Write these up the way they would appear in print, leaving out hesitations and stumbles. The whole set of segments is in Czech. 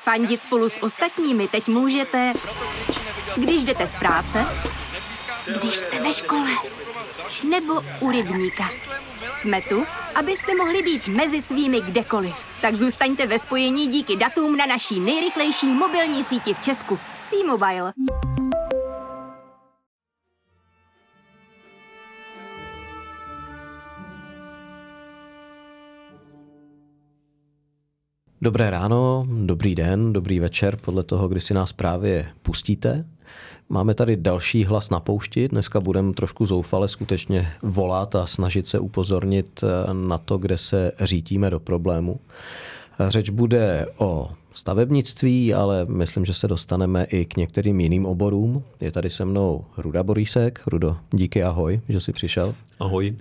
Fandit spolu s ostatními teď můžete, když jdete z práce, když jste ve škole, nebo u rybníka. Jsme tu, abyste mohli být mezi svými kdekoliv. Tak zůstaňte ve spojení díky datům na naší nejrychlejší mobilní síti v Česku. T-Mobile. Dobré ráno, dobrý den, dobrý večer, podle toho, kdy si nás právě pustíte. Máme tady další hlas na poušti. Dneska budeme trošku zoufale skutečně volat a snažit se upozornit na to, kde se řítíme do problému. Řeč bude o stavebnictví, ale myslím, že se dostaneme i k některým jiným oborům. Je tady se mnou Ruda Borísek. Rudo, díky, ahoj, že jsi přišel. Ahoj.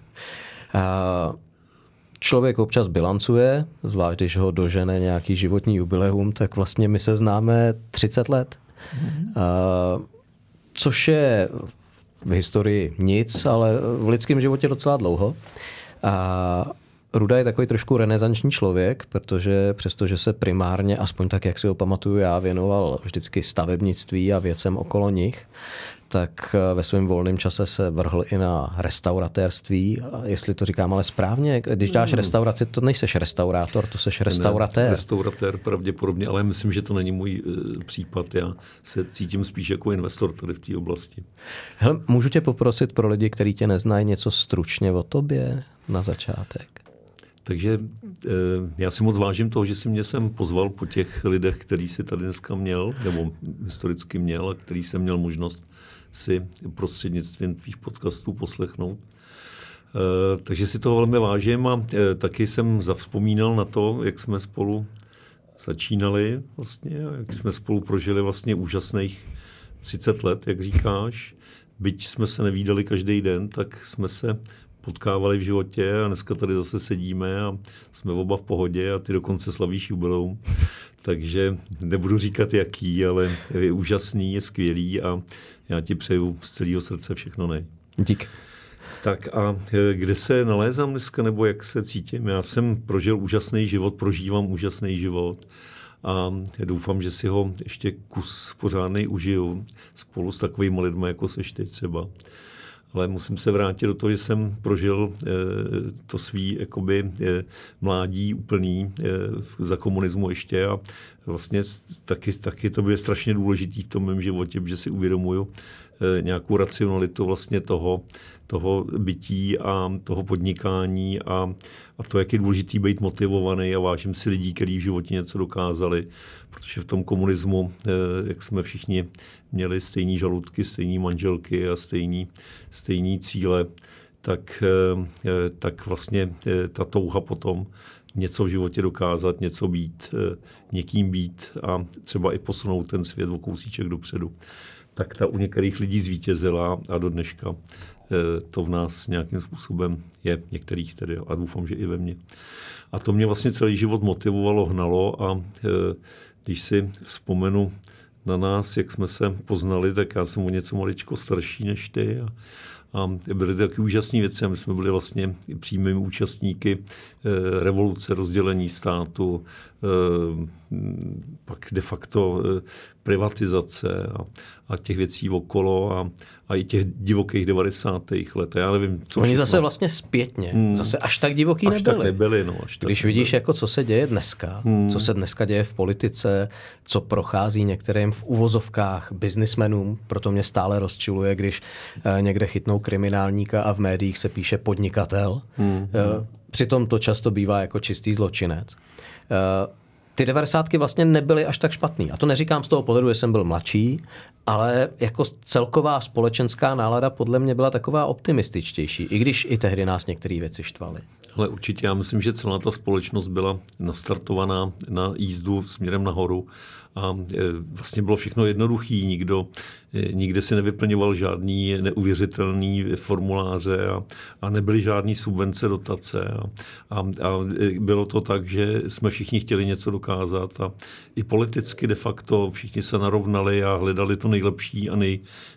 Člověk občas bilancuje, zvlášť když ho dožene nějaký životní jubileum, tak vlastně my se známe 30 let. Což je v historii nic, ale v lidském životě docela dlouho. Ruda je takový trošku renesanční člověk, protože přestože se primárně, aspoň tak, jak si ho pamatuju já, věnoval vždycky stavebnictví a věcem okolo nich, tak ve svém volném čase se vrhl i na restauratérství. Jestli to říkám ale správně, když dáš restauraci, to nejseš restaurátor, to seš restauratér. Restauratér pravděpodobně, ale myslím, že to není můj případ. Já se cítím spíš jako investor tady v té oblasti. Hele, můžu tě poprosit pro lidi, kteří tě neznají, něco stručně o tobě na začátek? Takže já si moc vážím toho, že jsi mě sem pozval po těch lidech, který si tady dneska měl, nebo historicky měl, a který jsem měl možnost si prostřednictvím tvých podcastů poslechnout. Takže si toho velmi vážím a taky jsem zavzpomínal na to, jak jsme spolu začínali vlastně, jak jsme spolu prožili vlastně úžasných 30 let, jak říkáš. Byť jsme se nevídali každý den, tak jsme se potkávali v životě a dneska tady zase sedíme a jsme oba v pohodě a ty dokonce slavíš jubileum. Takže nebudu říkat jaký, ale je úžasný, je skvělý a já ti přeju z celého srdce všechno nej. Dík. Tak a kde se nalézám dneska, nebo jak se cítím? Já jsem prožil úžasný život, prožívám úžasný život a doufám, že si ho ještě kus pořádnej užiju spolu s takovými lidmi, jako seš ty třeba. Ale musím se vrátit do toho, že jsem prožil to svý jakoby, mládí úplný za komunismu ještě a vlastně taky to bude strašně důležitý v tom mém životě, protože si uvědomuju nějakou racionalitu vlastně toho bytí a toho podnikání a to, jak je důležitý být motivovaný a vážím si lidí, kteří v životě něco dokázali, protože v tom komunismu, jak jsme všichni měli stejný žaludky, stejný manželky a stejný cíle, tak vlastně ta touha potom něco v životě dokázat, něco být, někým být a třeba i posunout ten svět o kousíček dopředu. Tak ta u některých lidí zvítězila a do dneška to v nás nějakým způsobem je, některých tedy, a doufám, že i ve mně. A to mě vlastně celý život motivovalo, hnalo a když si vzpomenu na nás, jak jsme se poznali, tak já jsem o něco maličko starší než ty a byly to taky úžasné věci. My jsme byli vlastně přímými účastníky revoluce, rozdělení státu, pak de facto privatizace a těch věcí okolo a i těch divokých 90. let. Já nevím, co oni všechno. Zase vlastně zpětně. Zase až tak divoký nebyli. Když vidíš, jako co se děje dneska, co se dneska děje v politice, co prochází některým v uvozovkách biznismenům, proto mě stále rozčiluje, když někde chytnou kriminálníka a v médiích se píše podnikatel. Přitom to často bývá jako čistý zločinec. Ty 90. vlastně nebyly až tak špatný. A to neříkám z toho pohledu, že jsem byl mladší, ale jako celková společenská nálada podle mě byla taková optimističtější, i když i tehdy nás některé věci štvaly. Ale určitě já myslím, že celá ta společnost byla nastartovaná na jízdu směrem nahoru a vlastně bylo všechno jednoduchý. Nikde si nevyplňoval žádný neuvěřitelný formuláře a nebyly žádný subvence, dotace a bylo to tak, že jsme všichni chtěli něco dokázat a i politicky de facto všichni se narovnali a hledali to nejlepší a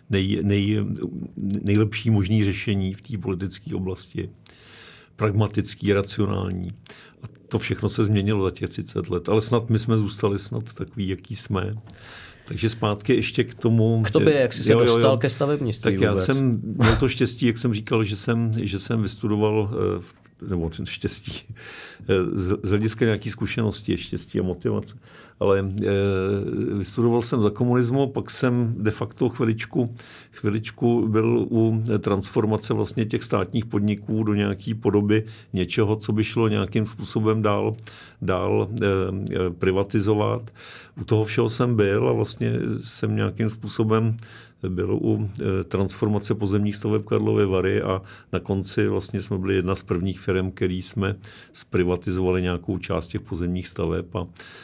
nejlepší možný řešení v té politické oblasti. Pragmatický, racionální. A to všechno se změnilo za těch 30 let, ale snad my jsme zůstali snad takový, jaký jsme. Takže zpátky ještě k tomu... K tobě, jak jsi se dostal ke stavebnictví tak vůbec? Já jsem měl to štěstí, jak jsem říkal, že jsem vystudoval, nebo štěstí, z hlediska nějaké zkušenosti, štěstí a motivace. Ale vystudoval jsem za komunismu, pak jsem de facto chviličku byl u transformace vlastně těch státních podniků do nějaké podoby něčeho, co by šlo nějakým způsobem dál privatizovat. U toho všeho jsem byl a vlastně jsem nějakým způsobem byl u transformace pozemních staveb Karlovy Vary a na konci vlastně jsme byli jedna z prvních firm, který jsme zprivatizovali nějakou část těch pozemních staveb a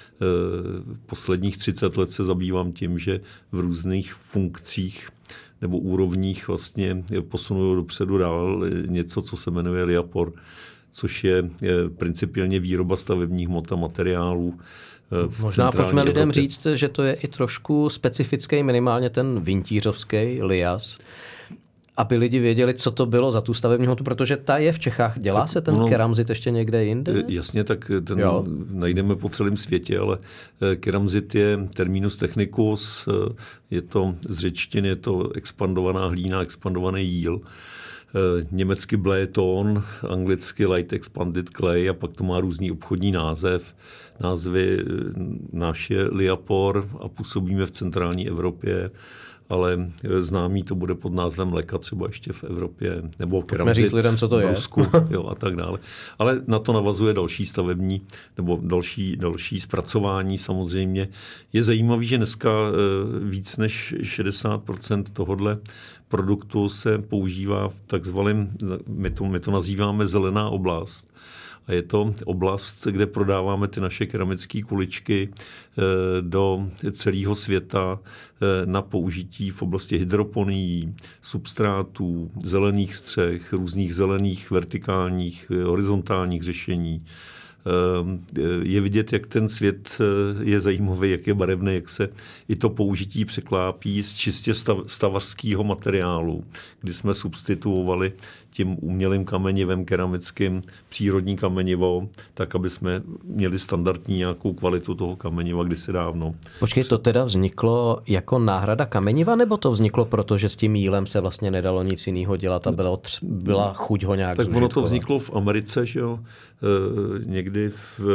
posledních 30 let se zabývám tím, že v různých funkcích nebo úrovních vlastně posunuju dopředu dál něco, co se jmenuje Liapor, což je principiálně výroba stavebních hmot a materiálů. Možná pojďme lidem říct, že to je i trošku specifický, minimálně ten vintířovský Lias, aby lidi věděli, co to bylo za tu stavební hmotu, protože ta je v Čechách. Dělá se ten keramzit ještě někde jinde? Jasně, tak ten najdeme po celém světě, ale keramzit je terminus technicus, je to z řečtiny, je to expandovaná hlína, expandovaný jíl. Německy Bläton, anglicky Light Expanded Clay a pak to má různý obchodní názvy. Náš je Liapor a působíme v centrální Evropě, ale známý to bude pod názvem Leka třeba ještě v Evropě, nebo keramzit lidem, co to v Rusku, a tak dále. Ale na to navazuje další stavební nebo další zpracování samozřejmě. Je zajímavý, že dneska víc než 60% tohodle produktu se používá v takzvaném, my to nazýváme zelená oblast. A je to oblast, kde prodáváme ty naše keramické kuličky do celého světa na použití v oblasti hydroponií, substrátů, zelených střech, různých zelených, vertikálních, horizontálních řešení. Je vidět, jak ten svět je zajímavý, jak je barevný, jak se i to použití překlápí z čistě stavařského materiálu, kdy jsme substituovali tím umělým kamenivem keramickým přírodní kamenivo, tak, aby jsme měli standardní nějakou kvalitu toho kameniva kdysi dávno. Počkej, to teda vzniklo jako náhrada kameniva, nebo to vzniklo proto, že s tím jílem se vlastně nedalo nic jiného dělat a byla chuť ho nějak tak ono to vzniklo v Americe, že jo? Někdy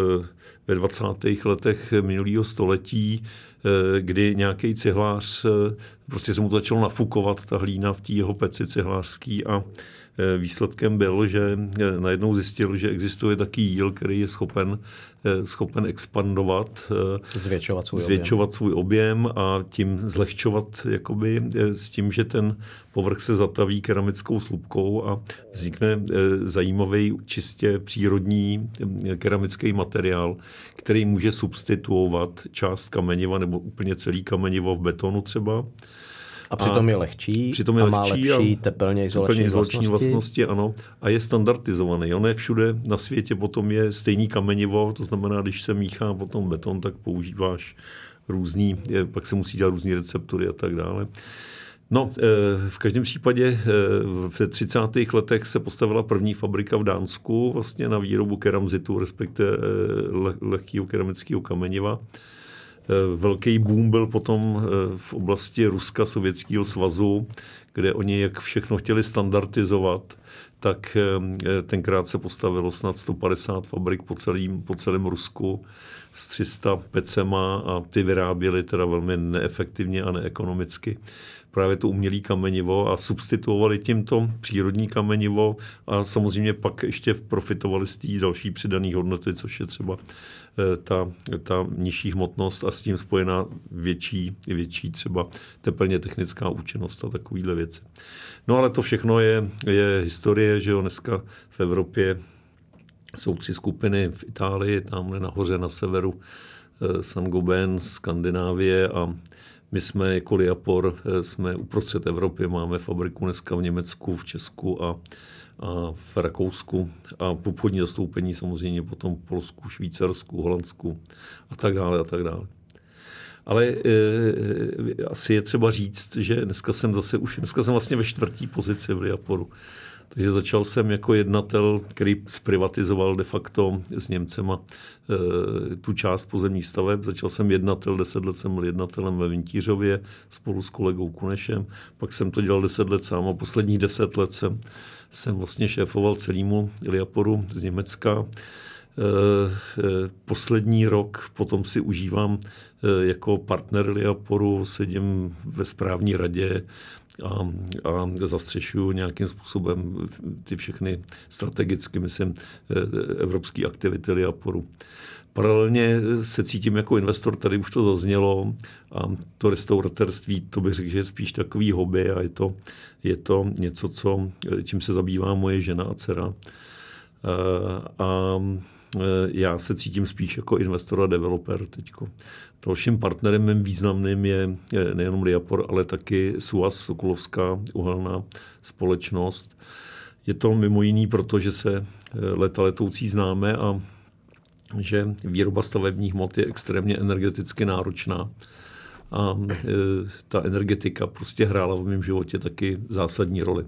ve 20. letech minulého století, kdy nějaký cihlář, prostě se mu to začalo nafukovat, ta hlína v té jeho peci cihlářský a výsledkem byl, že najednou zjistil, že existuje taky jíl, který je schopen expandovat, zvětšovat svůj objem a tím zlehčovat jakoby s tím, že ten povrch se zataví keramickou slupkou a vznikne zajímavý, čistě přírodní keramický materiál, který může substituovat část kameniva nebo úplně celý kamenivo v betonu třeba. A přitom je lehčí a má lepší tepelně izolační vlastnosti. Ano, a je standardizovaný. On je všude na světě, potom je stejný kamenivo, to znamená, když se míchá potom beton, tak používáš pak se musí dělat různý receptury a tak dále. No, v každém případě v 30. letech se postavila první fabrika v Dánsku vlastně na výrobu keramzitu, respektive lehkého keramického kameniva. Velký boom byl potom v oblasti Ruska, Sovětského svazu, kde oni jak všechno chtěli standardizovat, tak tenkrát se postavilo snad 150 fabrik po celém Rusku s 300 pecema a ty vyráběli teda velmi neefektivně a neekonomicky právě to umělý kamenivo a substituovali tímto přírodní kamenivo a samozřejmě pak ještě profitovali z té další přidané hodnoty, což je třeba ta nižší hmotnost a s tím spojená větší třeba tepelně technická účinnost a takovýhle věci. No ale to všechno je historie, že jo, dneska v Evropě jsou 3 skupiny v Itálii, tamhle nahoře na severu Saint-Gobain, Skandinávie a my jsme jako Liapor, jsme uprostřed Evropy, máme fabriku dneska v Německu, v Česku a v Rakousku a v obchodní zastoupení samozřejmě potom v Polsku, Švýcarsku, Holandsku a tak dále a tak dále. Ale asi je třeba říct, že dneska jsem vlastně ve 4. pozici v Liaporu. Takže začal jsem jako jednatel, který zprivatizoval de facto s Němcema tu část pozemních staveb. Začal jsem jednatel, 10 let jsem byl jednatelem ve Vintířově spolu s kolegou Kunešem. Pak jsem to dělal 10 let sám a posledních 10 let jsem vlastně šéfoval celému Liaporu z Německa. Poslední rok potom si užívám jako partner Liaporu, sedím ve správní radě a zastřešuju nějakým způsobem ty všechny strategicky, myslím, evropské aktivity Liaporu. Paralelně se cítím jako investor, tady už to zaznělo, a to restauratérství, to bych řekl, že je spíš takový hobby a je to něco, čím se zabývá moje žena a dcera. A já se cítím spíš jako investor a developer teďko. Dalším partnerem mým významným je nejenom Liapor, ale taky SUAS, Sokolovská uhelná společnost. Je to mimo jiný, protože se léta letoucí známe a že výroba stavebních hmot je extrémně energeticky náročná. A ta energetika prostě hrála v mém životě taky zásadní roli.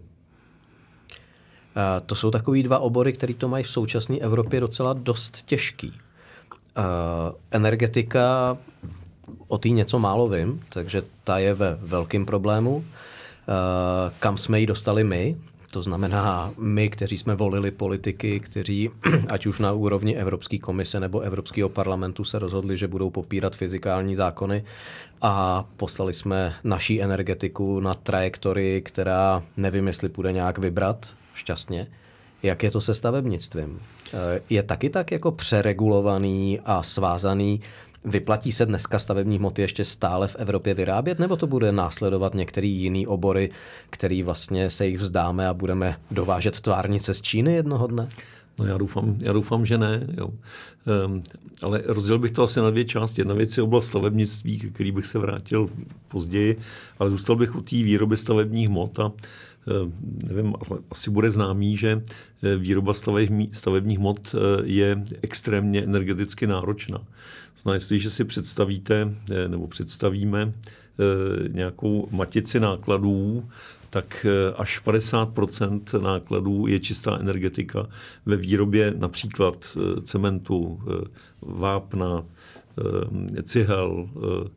To jsou takový dva obory, které to mají v současné Evropě docela dost těžký. Energetika, o té něco málo vím, takže ta je ve velkém problému. Kam jsme ji dostali my? To znamená my, kteří jsme volili politiky, kteří ať už na úrovni Evropské komise nebo Evropského parlamentu se rozhodli, že budou popírat fyzikální zákony a poslali jsme naší energetiku na trajektorii, která nevím, jestli půjde nějak vybrat šťastně. Jak je to se stavebnictvím? Je taky tak jako přeregulovaný a svázaný? Vyplatí se dneska stavební hmoty ještě stále v Evropě vyrábět, nebo to bude následovat některé jiný obory, který vlastně se jich vzdáme a budeme dovážet tvárnice z Číny jednoho dne? No já doufám, že ne. Jo. Ale rozdělil bych to asi na dvě části. Jedna věc je oblast stavebnictví, který bych se vrátil později, ale zůstal bych u té výroby stavebních hmot a nevím, asi bude známý, že výroba stavebních hmot je extrémně energeticky náročná. Znamená, jestliže si představíte, nebo představíme nějakou matici nákladů, tak až 50% nákladů je čistá energetika ve výrobě například cementu, vápna, cihel,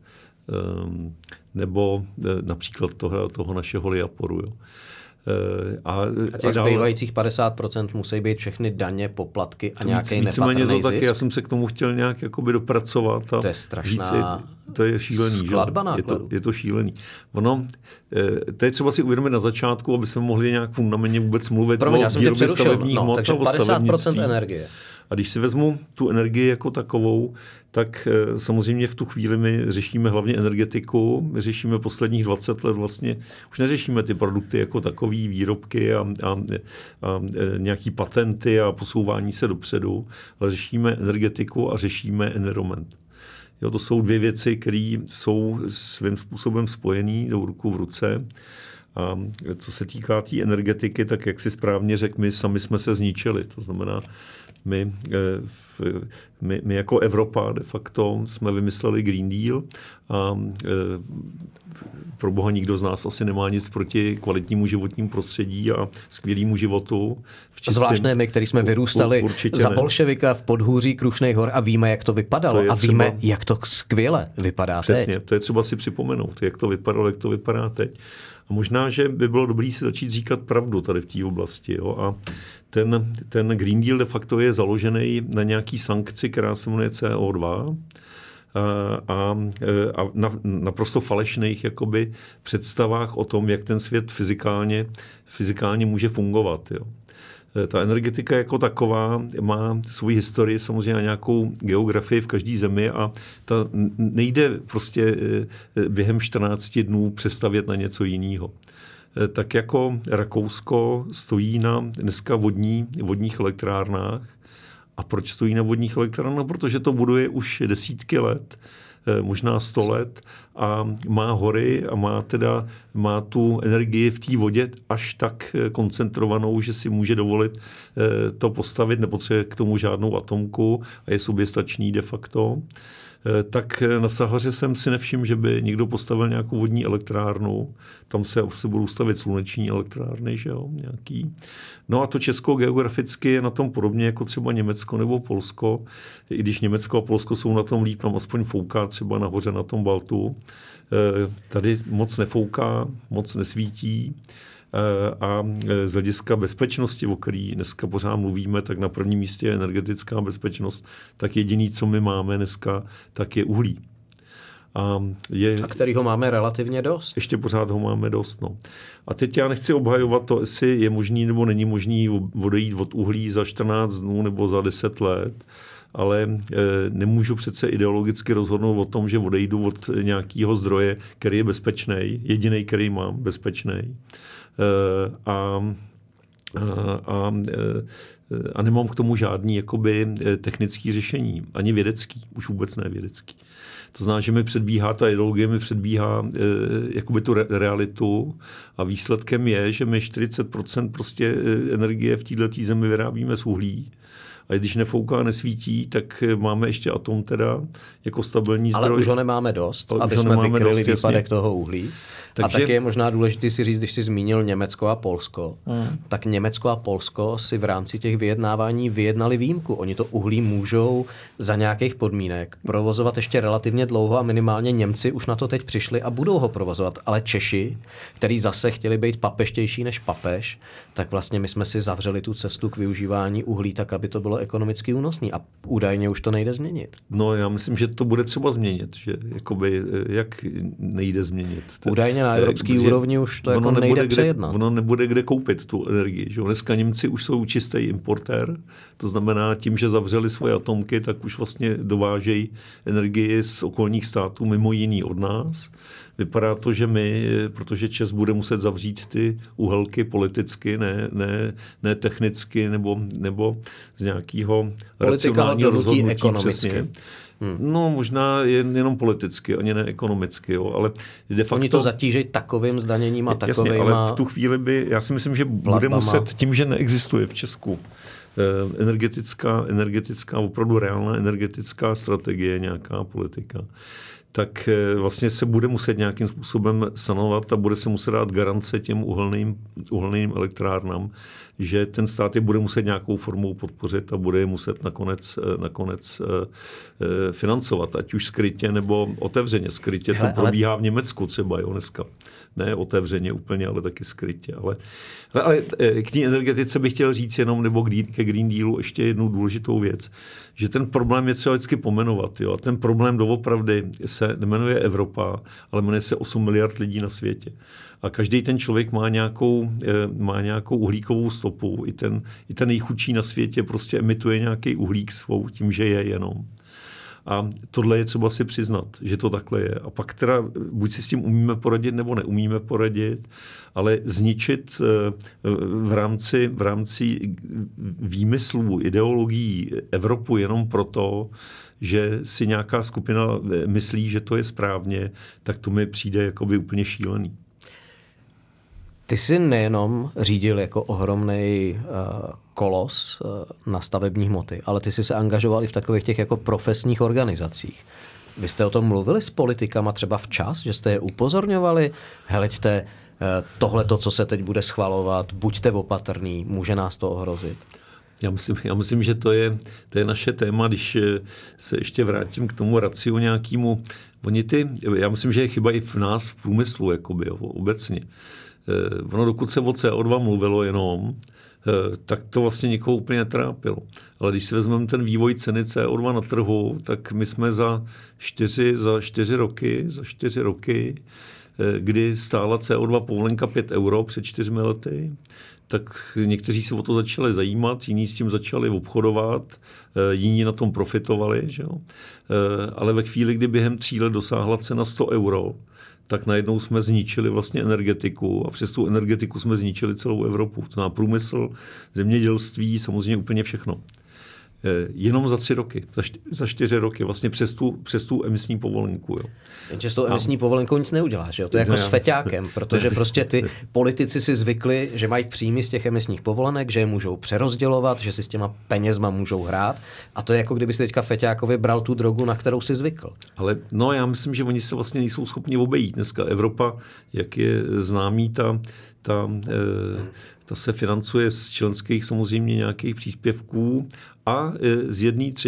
nebo například toho našeho Liaporu. Jo. A těch zbývajících 50% musí být všechny daně, poplatky a nějaký nepatrný zisk? Já jsem se k tomu chtěl nějak jakoby dopracovat. A to je strašná to je šílený. skladba nákladů. Je to šílený. To je třeba si uvědomit na začátku, aby jsme mohli nějak fundamentně vůbec mluvit o výrobě stavebních hmot. Takže 50% energie. A když si vezmu tu energii jako takovou, tak samozřejmě v tu chvíli my řešíme hlavně energetiku, my řešíme posledních 20 let vlastně, už neřešíme ty produkty jako takový, výrobky a nějaký patenty a posouvání se dopředu, ale řešíme energetiku a řešíme environment. Jo, to jsou dvě věci, které jsou svým způsobem spojené, jdou ruku v ruce. A co se týká té energetiky, tak jak si správně řekl, my sami jsme se zničili. To znamená, my jako Evropa de facto jsme vymysleli Green Deal a pro boha nikdo z nás asi nemá nic proti kvalitnímu životnímu prostředí a skvělému životu. Zvláštně my, který jsme vyrůstali za bolševika v podhůří Krušných hor a víme, jak to vypadalo a víme, jak to skvěle vypadá teď. Přesně, to je třeba si připomenout, jak to vypadalo, jak to vypadá teď. A možná, že by bylo dobré si začít říkat pravdu tady v té oblasti. Jo? A ten Green Deal de facto je založený na nějaký sankci, která se jmenuje CO2 a na naprosto falešných jakoby představách o tom, jak ten svět fyzikálně může fungovat. Jo? Ta energetika jako taková má svou historii, samozřejmě nějakou geografii v každé zemi a ta nejde prostě během 14 dnů přestavět na něco jiného. Tak jako Rakousko stojí na dneska vodních elektrárnách. A proč stojí na vodních elektrárnách? Protože to buduje už desítky let, možná 100 let a má hory a má tu energii v té vodě až tak koncentrovanou, že si může dovolit to postavit, nepotřebuje k tomu žádnou atomku a je soběstačný de facto. tak na Sahaře jsem si nevšiml, že by někdo postavil nějakou vodní elektrárnu. Tam se budou stavět sluneční elektrárny, že jo, nějaký. No a to Česko geograficky je na tom podobně jako třeba Německo nebo Polsko. I když Německo a Polsko jsou na tom líp, tam aspoň fouká třeba nahoře na tom Baltu. Tady moc nefouká, moc nesvítí. A z hlediska bezpečnosti, o který dneska pořád mluvíme, tak na prvním místě je energetická bezpečnost. Tak jediný, co my máme dneska, tak je uhlí. A kterýho máme relativně dost. Ještě pořád ho máme dost. No. A teď já nechci obhajovat to, jestli je možný nebo není možný odejít od uhlí za 14 dnů nebo za 10 let, ale nemůžu přece ideologicky rozhodnout o tom, že odejdu od nějakého zdroje, který je bezpečný, jediný, který mám, bezpečný. A nemám k tomu žádný jakoby technický řešení, ani vědecký, už vůbec ne vědecký. To znamená, že mi předbíhá, ta ideologie mi předbíhá jakoby tu realitu a výsledkem je, že my 40% prostě energie v této zemi vyrábíme z uhlí. A když nefouká, nesvítí, tak máme ještě atom teda jako stabilní zdroj. Ale už ho nemáme dost, aby jsme vykryli výpadek toho uhlí. Takže... A taky je možná důležité si říct, když jsi zmínil Německo a Polsko, tak Německo a Polsko si v rámci těch vyjednávání vyjednali výjimku. Oni to uhlí můžou za nějakých podmínek provozovat ještě relativně dlouho a minimálně Němci už na to teď přišli a budou ho provozovat. Ale Češi, kteří zase chtěli být papeštější než papež, tak vlastně my jsme si zavřeli tu cestu k využívání uhlí tak, aby to bylo ekonomicky únosný. A údajně už to nejde změnit. No já myslím, že to bude třeba změnit. Že jakoby, jak nejde změnit? Údajně na evropské úrovni už to jako nejde přejednat. Ono nebude kde koupit tu energii. Že? Dneska Němci už jsou čistý importér, to znamená tím, že zavřeli svoje atomky, tak už vlastně dovážejí energii z okolních států, mimo jiný od nás. Vypadá to, že my, protože Čes bude muset zavřít ty uhelky politicky, ne technicky nebo z nějakého racionálního rozhodnutí ekonomicky. No možná jenom politicky, ani ne ekonomicky, jo, ale de facto... Oni to zatížejí takovým zdaněním a takovým... Jasně, ale v tu chvíli já si myslím, že bude muset, tím, že neexistuje v Česku energetická, opravdu reálná energetická strategie, nějaká politika, tak vlastně se bude muset nějakým způsobem sanovat a bude se muset dát garance těm uhelným elektrárnám, že ten stát je bude muset nějakou formou podpořit a bude je muset nakonec financovat, ať už skrytě nebo otevřeně. Skrytě to probíhá v Německu třeba, jo, dneska. Ne otevřeně úplně, ale taky skrytě. Ale k té energetice bych chtěl říct jenom, nebo ke Green Dealu ještě jednu důležitou věc, že ten problém je třeba vždycky pomenovat. Jo? A ten problém doopravdy se nemenuje Evropa, ale jmenuje se 8 miliard lidí na světě. A každý ten člověk má nějakou uhlíkovou stopu. I ten nejchudší na světě prostě emituje nějaký uhlík svou tím, že je jenom. A tohle je třeba si přiznat, že to takhle je. A pak teda buď si s tím umíme poradit, nebo neumíme poradit, ale zničit v rámci výmyslů, ideologií Evropu jenom proto, že si nějaká skupina myslí, že to je správně, tak to mi přijde jakoby úplně šílený. Ty jsi nejenom řídil jako ohromnej kolos na stavební hmoty, ale ty jsi se angažoval i v takových těch jako profesních organizacích. Vy jste o tom mluvili s politikama třeba včas, že jste je upozorňovali? Heleďte, tohleto, co se teď bude schvalovat, buďte opatrný, může nás to ohrozit. Já myslím, že to je naše téma, když se ještě vrátím k tomu raciu nějakému. Já myslím, že je chyba i v nás v průmyslu, jakoby, obecně. Ono, dokud se o CO2 mluvilo jenom, tak to vlastně nikoho úplně netrápilo. Ale když si vezmeme ten vývoj ceny CO2 na trhu, tak my jsme za 4 roky, kdy stála CO2 povolenka 5 € před 4 lety, tak někteří se o to začali zajímat, jiní s tím začali obchodovat, jiní na tom profitovali. Že jo? Ale ve chvíli, kdy během 3 let dosáhla cena 100 €, tak najednou jsme zničili vlastně energetiku a přes tu energetiku jsme zničili celou Evropu. To znamená průmysl, zemědělství, samozřejmě úplně všechno. Jenom za 3 roky, za 4 roky, vlastně přes tu emisní povolenku. Jo. Jenže s tou emisní povolenkou nic neuděláš, jo? To je jako s feťákem, protože prostě ty politici si zvykli, že mají příjmy z těch emisních povolenek, že je můžou přerozdělovat, že si s těma penězma můžou hrát a to je jako kdyby si teďka feťákovi bral tu drogu, na kterou si zvykl. Ale no, já myslím, že oni se vlastně nejsou schopni obejít. Dneska Evropa, jak je známý, ta se financuje z členských samozřejmě nějakých příspěvků a z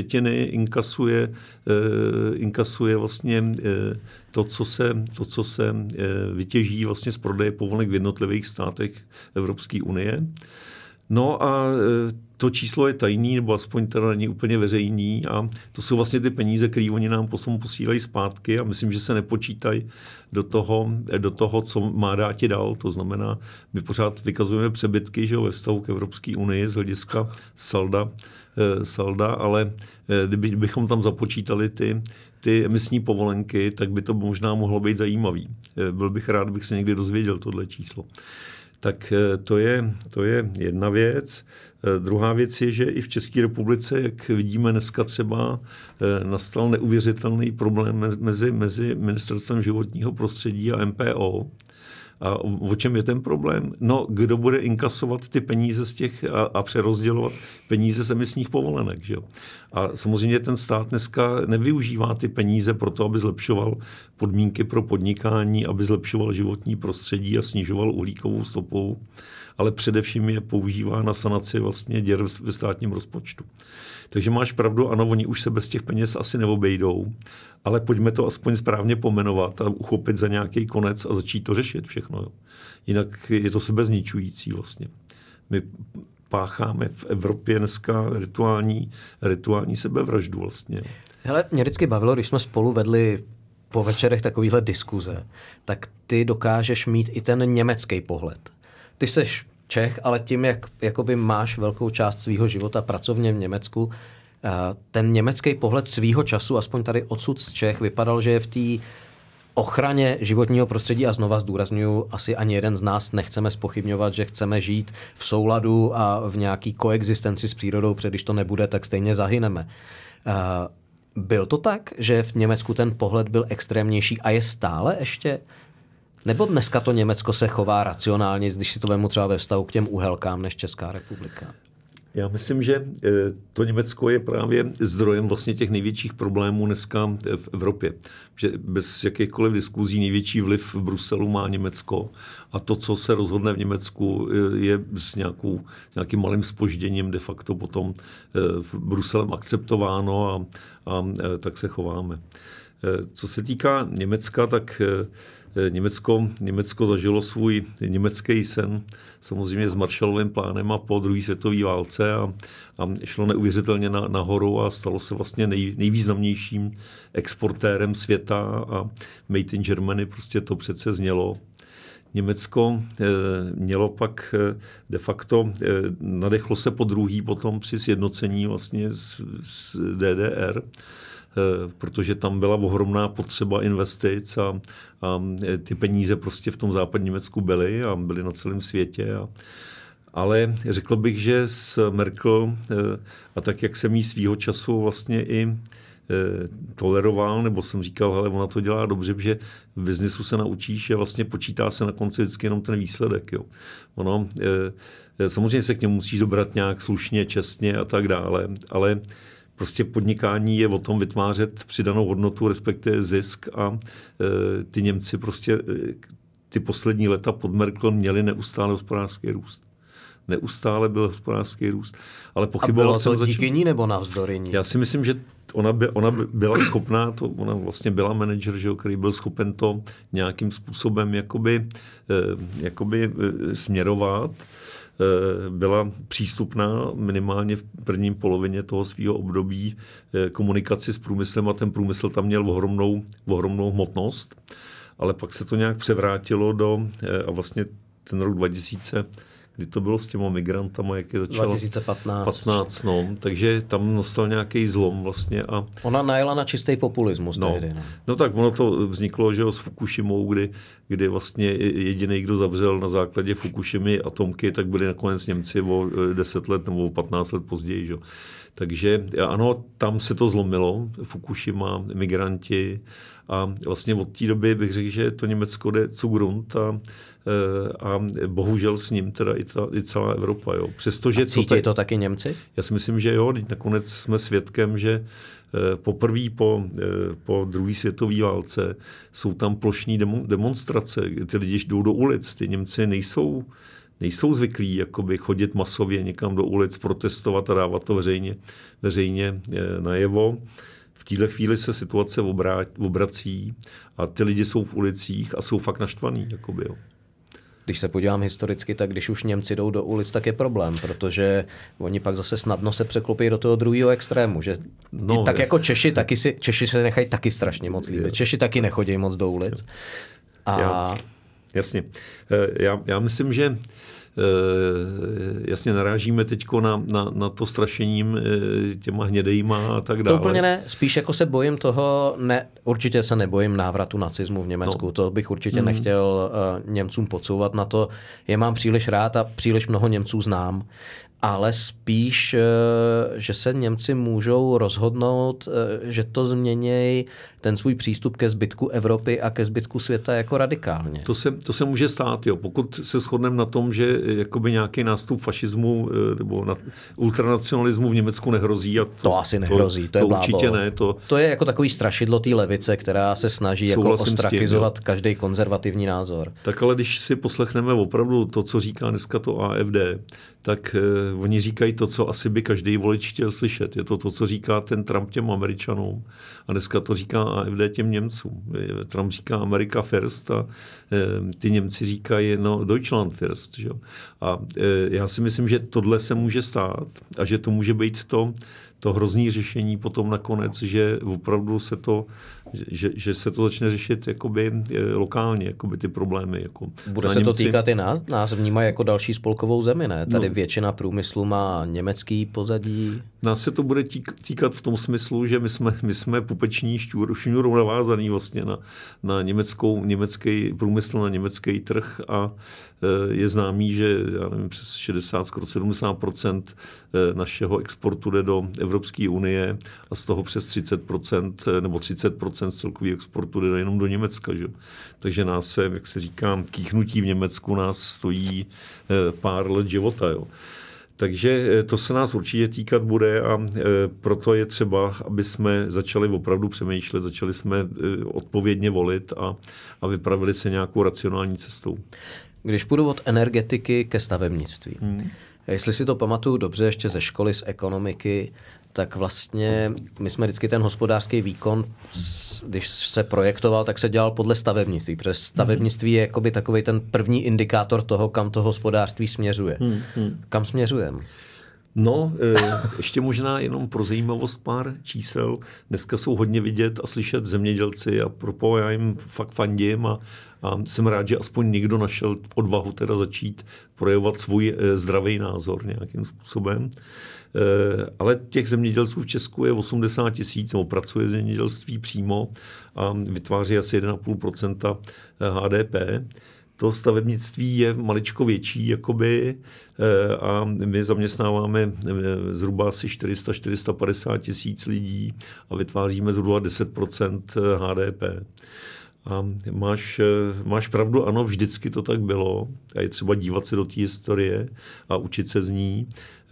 1/3 inkasuje vlastně to, co se vytěží vlastně z prodeje povolenek v jednotlivých státech Evropské unie. No a to číslo je tajný, nebo aspoň teda není úplně veřejný a to jsou vlastně ty peníze, které oni nám posílají zpátky a myslím, že se nepočítají do toho, co má dát dál. To znamená, my pořád vykazujeme přebytky, že jo, ve vztahu k Evropské unii z hlediska salda, ale kdybychom tam započítali ty emisní povolenky, tak by to možná mohlo být zajímavý. Byl bych rád, bych se někdy dozvěděl tohle číslo. Tak to je jedna věc. Druhá věc je, že i v České republice, jak vidíme dneska třeba, nastal neuvěřitelný problém mezi Ministerstvem životního prostředí a MPO. A o čem je ten problém? No, kdo bude inkasovat ty peníze z těch a přerozdělovat peníze z emisních povolenek, že jo? A samozřejmě ten stát dneska nevyužívá ty peníze pro to, aby zlepšoval podmínky pro podnikání, aby zlepšoval životní prostředí a snižoval uhlíkovou stopu, ale především je používá na sanaci vlastně děr ve státním rozpočtu. Takže máš pravdu, ano, oni už se bez těch peněz asi neobejdou, ale pojďme to aspoň správně pomenovat a uchopit za nějaký konec a začít to řešit všechno. Jo. Jinak je to sebezničující vlastně. My pácháme v Evropě dneska rituální sebevraždu vlastně. Hele, mě vždycky bavilo, když jsme spolu vedli po večerech takovýhle diskuze, tak ty dokážeš mít i ten německý pohled. Ty seš Čech, ale tím, jak jakoby máš velkou část svýho života pracovně v Německu, ten německý pohled svýho času, aspoň tady odsud z Čech, vypadal, že je v té ochraně životního prostředí a znova zdůrazňuju, asi ani jeden z nás nechceme zpochybňovat, že chceme žít v souladu a v nějaký koexistenci s přírodou, protože když to nebude, tak stejně zahyneme. Byl to tak, že v Německu ten pohled byl extrémnější a je stále ještě? Nebo dneska to Německo se chová racionálně, když si to vemu třeba ve vztahu k těm uhelkám, než Česká republika? Já myslím, že to Německo je právě zdrojem vlastně těch největších problémů dneska v Evropě. Že bez jakýchkoliv diskuzí největší vliv v Bruselu má Německo a to, co se rozhodne v Německu, je s nějakým malým zpožděním de facto potom v Bruselem akceptováno a tak se chováme. Co se týká Německa, tak Německo zažilo svůj německý sen samozřejmě s Marshallovým plánem a po druhé světové válce a šlo neuvěřitelně nahoru a stalo se vlastně nejvýznamnějším exportérem světa a Made in Germany prostě to přece znělo. Německo mělo pak de facto, nadechlo se po druhý potom při sjednocení vlastně s DDR, protože tam byla ohromná potřeba investic a ty peníze prostě v tom západním Německu byly a byly na celém světě. Ale řekl bych, že s Merkel a tak, jak jsem jí svýho času vlastně i toleroval, nebo jsem říkal, hele, ona to dělá dobře, že v biznisu se naučíš, že vlastně počítá se na konci vždycky jenom ten výsledek. Jo. Ono, samozřejmě se k němu musíš dobrat nějak slušně, čestně a tak dále, ale prostě podnikání je o tom vytvářet přidanou hodnotu, respektive zisk a ty Němci prostě ty poslední leta pod Merkel měli neustále hospodářský růst. Neustále byl hospodářský růst. Ale pochyboval jsem... A bylo to díky ní nebo navzdory ní? Já si myslím, že ona byla schopná, ona vlastně byla manažer, že, který byl schopen to nějakým způsobem jakoby směrovat. Byla přístupná minimálně v prvním polovině toho svého období komunikaci s průmyslem a ten průmysl tam měl ohromnou hmotnost, ale pak se to nějak převrátilo a vlastně ten rok 2000, kdy to bylo s těma migrantama, jak je začalo? 2015. 15, no, takže tam nastal nějaký zlom vlastně. A ona najela na čistý populismus tehdy. No tak ono to vzniklo, že jo, s Fukushimou, kdy vlastně jediný, kdo zavřel na základě Fukushimy atomky, tak byli nakonec Němci o 10 let nebo o 15 let později, že jo. Takže ano, tam se to zlomilo, Fukushima, migranti, a vlastně od té doby bych řekl, že to Německo jde zu Grund a bohužel s ním teda i celá Evropa. Jo. Přestože cítí to taky Němci? Já si myslím, že jo. Nakonec jsme svědkem, že poprvé po druhé světové válce jsou tam plošní demonstrace. Ty lidi jdou do ulic. Ty Němci nejsou zvyklí jakoby chodit masově někam do ulic, protestovat a dávat to veřejně najevo. V téhle chvíli se situace obrací a ty lidi jsou v ulicích a jsou fakt naštvaný. Jakoby, jo. Když se podívám historicky, tak když už Němci jdou do ulic, tak je problém, protože oni pak zase snadno se překlopí do toho druhého extrému. Že tak jako Češi se nechají taky strašně moc líbit. Češi taky nechodí moc do ulic. Jasně. Já myslím, že jasně narážíme teďko na to strašením těma hnědejma a tak dále. To úplně ne, spíš jako se bojím toho, určitě se nebojím návratu nacismu v Německu, no. To bych určitě nechtěl Němcům podsouvat, na to je mám příliš rád a příliš mnoho Němců znám, ale spíš, že se Němci můžou rozhodnout, že to změní ten svůj přístup ke zbytku Evropy a ke zbytku světa jako radikálně. To se může stát, jo. Pokud se shodneme na tom, že jakoby nějaký nástup fašismu nebo ultranacionalismu v Německu nehrozí. A to asi nehrozí, to je blábol. Určitě ne. To je jako takový strašidlo té levice, která se snaží jako ostrakizovat každý konzervativní názor. Tak ale když si poslechneme opravdu to, co říká dneska to AfD, tak oni říkají to, co asi by každý volič chtěl slyšet. Je to, co říká ten Trump těm Američanům a dneska to říká AfD těm Němcům. Trump říká America first a ty Němci říkají Deutschland first. Že? A já si myslím, že tohle se může stát a že to může být to hrozný řešení potom nakonec, že opravdu že se to začne řešit jakoby lokálně, jakoby ty problémy. Jako bude se to týkat i nás? Nás vnímají jako další spolkovou zemi, ne? Tady většina průmyslu má německý pozadí. Nás se to bude týkat v tom smyslu, že my jsme pupeční šňůrou navázaný vlastně na německý průmysl, na německý trh a je známý, že já nevím, přes 60, skoro 70% našeho exportu jde do Evropské unie a z toho přes 30% nebo 30% z celkového exportu jde jenom do Německa. Že? Takže nás se, jak se říká, kýchnutí v Německu nás stojí pár let života. Jo. Takže to se nás určitě týkat bude a proto je třeba, aby jsme začali opravdu přemýšlet, začali jsme odpovědně volit a vypravili se nějakou racionální cestou. Když půjdu od energetiky ke stavebnictví. Jestli si to pamatuju dobře ještě ze školy z ekonomiky, tak vlastně my jsme vždycky ten hospodářský výkon, když se projektoval, tak se dělal podle stavebnictví. Protože stavebnictví je jakoby takovej ten první indikátor toho, kam to hospodářství směřuje. Kam směřujeme? No, ještě možná jenom pro zajímavost pár čísel. Dneska jsou hodně vidět a slyšet zemědělci a proto já jim fakt fandím a jsem rád, že aspoň někdo našel odvahu teda začít projevovat svůj zdravý názor nějakým způsobem. Ale těch zemědělců v Česku je 80 000, nebo pracuje v zemědělství přímo a vytváří asi 1,5% HDP. To stavebnictví je maličko větší jakoby, a my zaměstnáváme zhruba asi 400-450 000 lidí a vytváříme zhruba 10% HDP. A máš pravdu, ano, vždycky to tak bylo a je třeba dívat se do té historie a učit se z ní.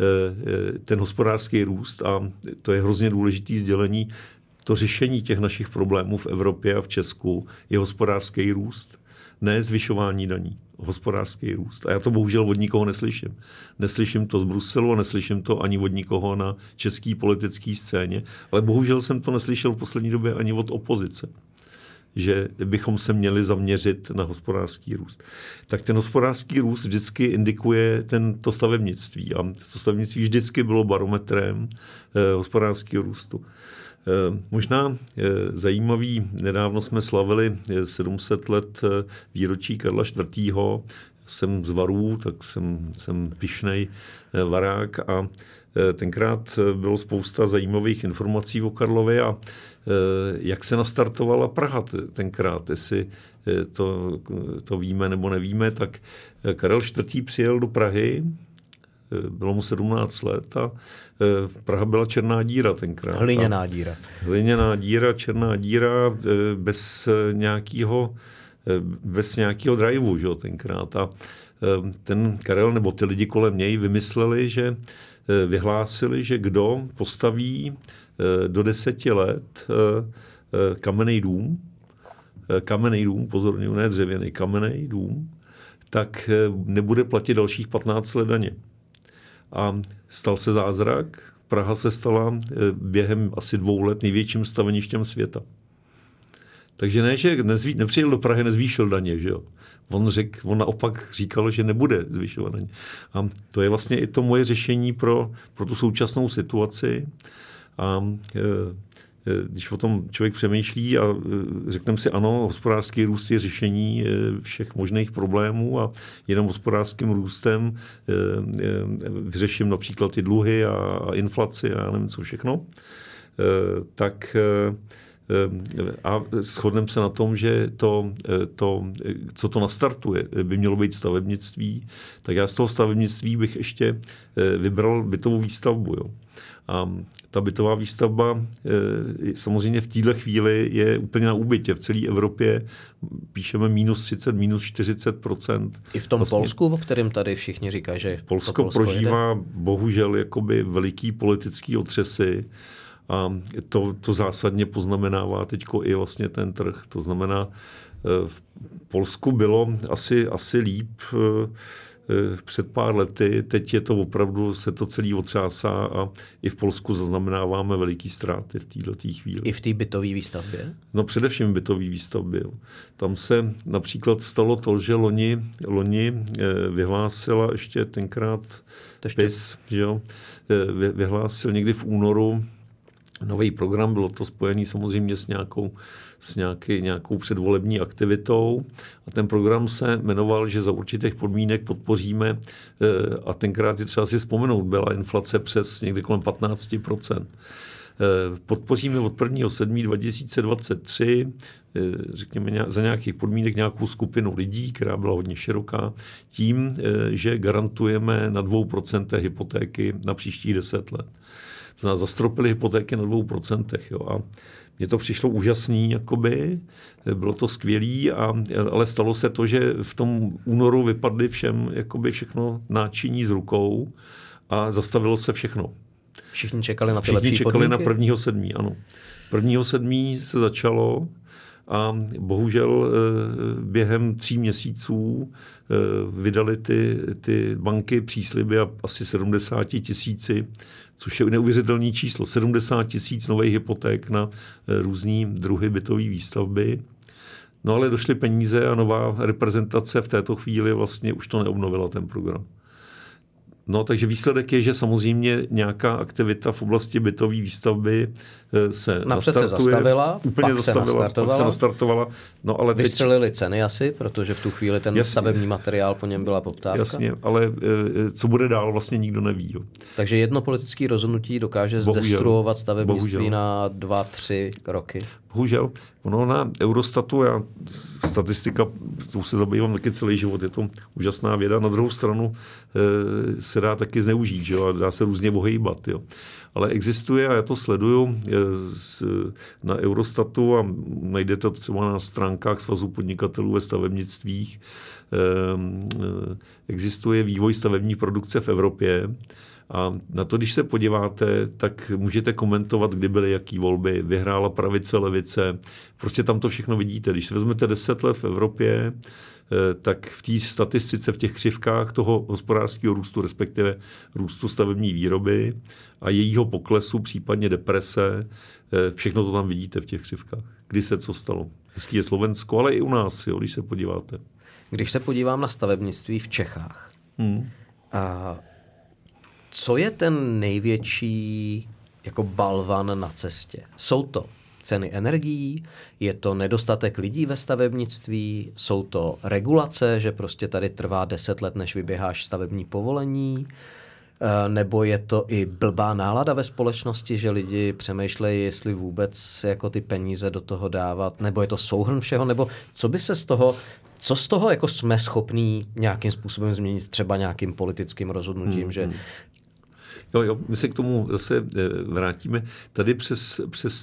Ten hospodářský růst, a to je hrozně důležitý sdělení, to řešení těch našich problémů v Evropě a v Česku je hospodářský růst, ne zvyšování daní, hospodářský růst. A já to bohužel od nikoho neslyším. Neslyším to z Bruselu a neslyším to ani od nikoho na české politické scéně, ale bohužel jsem to neslyšel v poslední době ani od opozice, že bychom se měli zaměřit na hospodářský růst. Tak ten hospodářský růst vždycky indikuje to stavebnictví. A to stavebnictví vždycky bylo barometrem hospodářského růstu. Možná zajímavý, nedávno jsme slavili 700 let výročí Karla IV. jsem z Varů, tak jsem pyšnej varák a tenkrát bylo spousta zajímavých informací o Karlově a jak se nastartovala Praha tenkrát, jestli to víme nebo nevíme, tak Karel IV. Přijel do Prahy, bylo mu 17 let a Praha byla černá díra tenkrát. Hliněná díra. Hliněná díra, černá díra, bez nějakého driveu, že jo, tenkrát. A ten Karel nebo ty lidi kolem něj vymysleli, že vyhlásili, že kdo postaví do 10 let kamenný dům, pozorně, ne dřevěný, kamenný dům, tak nebude platit dalších 15 let daně. A stal se zázrak. Praha se stala během asi 2 let největším staveništěm světa. Takže ne, že nepřijel do Prahy, nezvýšil daně, že jo. On naopak říkal, že nebude zvyšovat daně. A to je vlastně i to moje řešení pro tu současnou situaci. A když o tom člověk přemýšlí a řekneme si, ano, hospodářský růst je řešení všech možných problémů a jenom hospodářským růstem vyřeším například ty dluhy a inflaci a já nevím co všechno, tak a shodneme se na tom, že co to nastartuje, by mělo být stavebnictví, tak já z toho stavebnictví bych ještě vybral bytovou výstavbu. Jo. A ta bytová výstavba samozřejmě v této chvíli je úplně na úbytě. V celé Evropě píšeme -30, -40%. I v tom vlastně, Polsku, o kterém tady všichni říkají, že Polsko prožívá bohužel jakoby veliký politický otřesy a to zásadně poznamenává teďko i vlastně ten trh. To znamená, v Polsku bylo asi líp před pár lety, teď je to opravdu, se to celý otřásá a i v Polsku zaznamenáváme veliký ztráty v této chvíli. I v té bytové výstavbě? No především v bytové výstavbě. Tam se například stalo to, že loni vyhlásila ještě tenkrát PIS, že jo, vyhlásil někdy v únoru nový program, bylo to spojený samozřejmě s nějakou předvolební aktivitou a ten program se jmenoval, že za určitých podmínek podpoříme a tenkrát je třeba si vzpomenout, byla inflace přes někdy kolem 15%. Podpoříme od 1.7.2023, řekněme za nějakých podmínek nějakou skupinu lidí, která byla hodně široká, tím, že garantujeme na 2% hypotéky na příštích 10 let. Zastropili hypotéky na 2%. Jo. A mně to přišlo úžasný, jakoby, bylo to skvělý, ale stalo se to, že v tom únoru vypadly všem jakoby všechno náčiní z rukou a zastavilo se všechno. Všichni čekali na ty lepší podmínky? Všichni čekali na 1.7., ano. 1.7. se začalo a bohužel během 3 měsíců vydali ty banky přísliby asi 70 000, což je neuvěřitelné číslo. 70 000 nových hypoték na různý druhy bytové výstavby. No ale došly peníze a nová reprezentace v této chvíli vlastně už to neobnovila ten program. No, takže výsledek je, že samozřejmě nějaká aktivita v oblasti bytové výstavby se zastavila, úplně pak se nastartovala. No, ale vystřelili ceny asi, protože v tu chvíli ten stavební materiál po něm byla poptávka. Jasně, ale co bude dál, vlastně nikdo neví. Jo. Takže jedno politické rozhodnutí dokáže zdestruovat stavebnictví na 2-3 roky. Bohužel. Ono na Eurostatu, statistika, tou se zabývám taky celý život, je to úžasná věda. Na druhou stranu se dá taky zneužít, že jo, a dá se různě ohejbat. Jo. Ale existuje, a já to sleduju na Eurostatu a najdete to třeba na stránkách Svazu podnikatelů ve stavebnictvích, existuje vývoj stavební produkce v Evropě. A na to, když se podíváte, tak můžete komentovat, kdy byly jaký volby, vyhrála pravice, levice. Prostě tam to všechno vidíte. Když se vezmete 10 let v Evropě, tak v té statistice, v těch křivkách toho hospodářského růstu, respektive růstu stavební výroby a jejího poklesu, případně deprese, všechno to tam vidíte v těch křivkách. Kdy se co stalo. Hezký je Slovensko, ale i u nás, jo, když se podíváte. Když se podívám na stavebnictví v Čechách, co je ten největší jako balvan na cestě? Jsou to ceny energií, je to nedostatek lidí ve stavebnictví, jsou to regulace, že prostě tady trvá 10 let, než vyběháš stavební povolení, nebo je to i blbá nálada ve společnosti, že lidi přemýšlejí, jestli vůbec jako ty peníze do toho dávat, nebo je to souhrn všeho, nebo co z toho jako jsme schopní nějakým způsobem změnit třeba nějakým politickým rozhodnutím, že Jo, my se k tomu zase vrátíme. Tady přes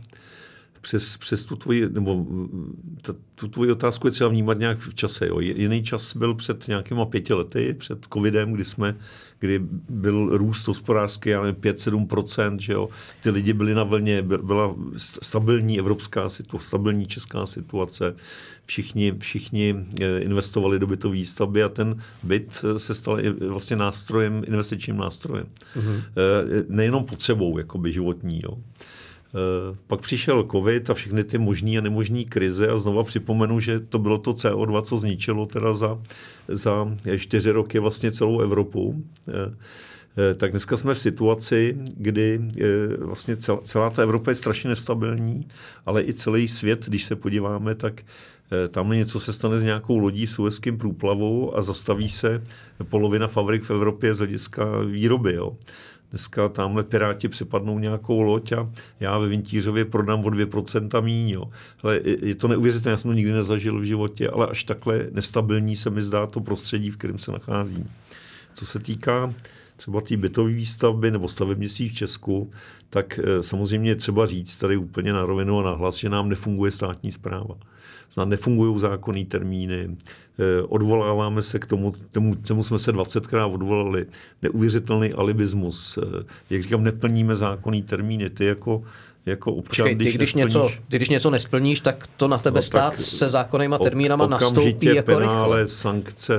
tu tvoji, nebo tu tvoji otázku je třeba vnímat nějak v čase. Jo. Jiný čas byl před nějakýma 5 lety, před covidem, kdy byl růst hospodářský, já nevím, 5-7%, že jo. Ty lidi byli na vlně, byla stabilní evropská situace, stabilní česká situace, všichni investovali do bytové výstavby a ten byt se stal vlastně investičním nástrojem. Nejenom potřebou, jakoby životní, jo. Pak přišel covid a všechny ty možný a nemožný krize a znova připomenu, že to bylo to CO2, co zničilo teda za 4 roky vlastně celou Evropu. Tak dneska jsme v situaci, kdy vlastně celá ta Evropa je strašně nestabilní, ale i celý svět, když se podíváme, tak tam něco se stane s nějakou lodí v Suezském průplavu a zastaví se polovina fabrik v Evropě z hlediska výroby, jo. Dneska tamhle Piráti přepadnou nějakou loď a já ve Vintířově prodám o 2% míň. Jo. Ale je to neuvěřitelné, já jsem to nikdy nezažil v životě, ale až takhle nestabilní se mi zdá to prostředí, v kterém se nacházím. Co se týká třeba té bytové výstavby nebo stavebnictví v Česku, tak samozřejmě třeba říct tady úplně na rovinu a nahlas, že nám nefunguje státní správa. Nefungují zákonné termíny, odvoláváme se k tomu jsme se 20krát odvolali. Neuvěřitelný alibismus. Jak říkám, neplníme zákonné termíny. Ty jako občan, když něco nesplníš, tak to na tebe stát se zákonnýma termínama nastoupí jako penále, rychle. sankce,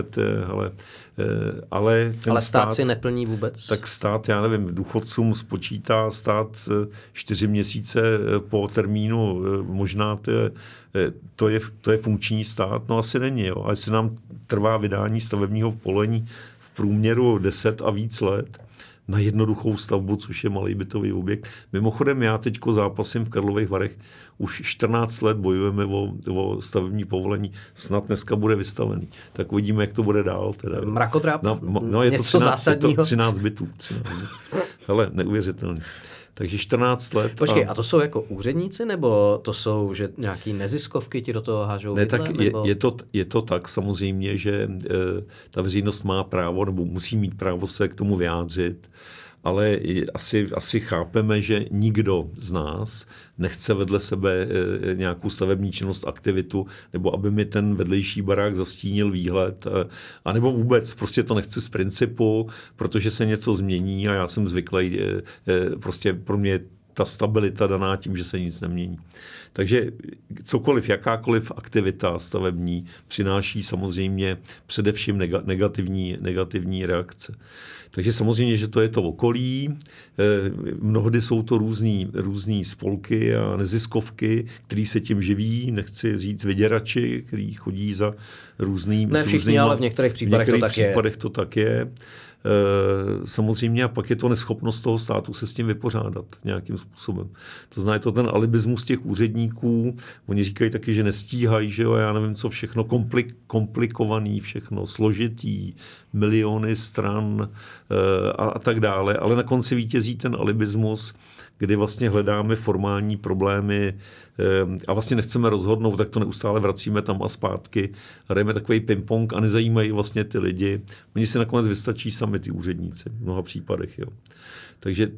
ale stát si neplní vůbec. Tak stát, já nevím, důchodcům spočítá stát 4 měsíce po termínu, možná to je funkční stát, no asi není, jo. A jestli nám trvá vydání stavebního povolení v průměru 10 a víc let, na jednoduchou stavbu, což je malý bytový objekt. Mimochodem, já teďko zápasím v Karlových Varech, už 14 let bojujeme o stavební povolení, snad dneska bude vystavený. Tak uvidíme, jak to bude dál. Teda. Mrakodrap? No, je něco zásadního? Je to 13 bytů. Hele, neuvěřitelný. Takže 14 let. Počkej, a to jsou jako úředníci, nebo to jsou, že nějaký neziskovky ti do toho hážou vidle? Tak je to tak samozřejmě, že ta veřejnost má právo, nebo musí mít právo se k tomu vyjádřit, ale asi chápeme, že nikdo z nás nechce vedle sebe nějakou stavební činnost, aktivitu, nebo aby mi ten vedlejší barák zastínil výhled, anebo vůbec prostě to nechci z principu, protože se něco změní a já jsem zvyklý, prostě pro mě ta stabilita daná tím, že se nic nemění. Takže cokoliv, jakákoliv aktivita stavební přináší samozřejmě především negativní reakce. Takže samozřejmě, že to je to okolí. Mnohdy jsou to různý spolky a neziskovky, který se tím živí, nechci říct vyděrači, který chodí za různými... Ne všichni, ale v některých případech to tak je. Samozřejmě a pak je to neschopnost toho státu se s tím vypořádat nějakým způsobem. To znamená, to ten alibismus těch úředníků, oni říkají taky, že nestíhají, že jo, já nevím co všechno, komplikovaný všechno, složitý, miliony stran a tak dále, ale na konci vítězí ten alibismus, kdy vlastně hledáme formální problémy a vlastně nechceme rozhodnout, tak to neustále vracíme tam a zpátky. Hrajeme takový ping-pong a nezajímají vlastně ty lidi. Oni si nakonec vystačí sami ty úředníci v mnoha případech. Jo. Takže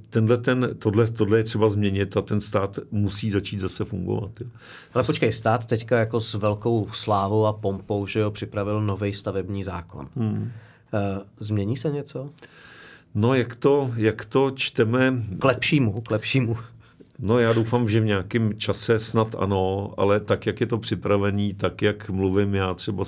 tohle je třeba změnit a ten stát musí začít zase fungovat. Jo. Ale počkej, stát teďka jako s velkou slávou a pompou, že jo, připravil nový stavební zákon. Změní se něco? No, jak to čteme... K lepšímu. No, já doufám, že v nějakém čase snad ano, ale tak, jak je to připravený, tak, jak mluvím já třeba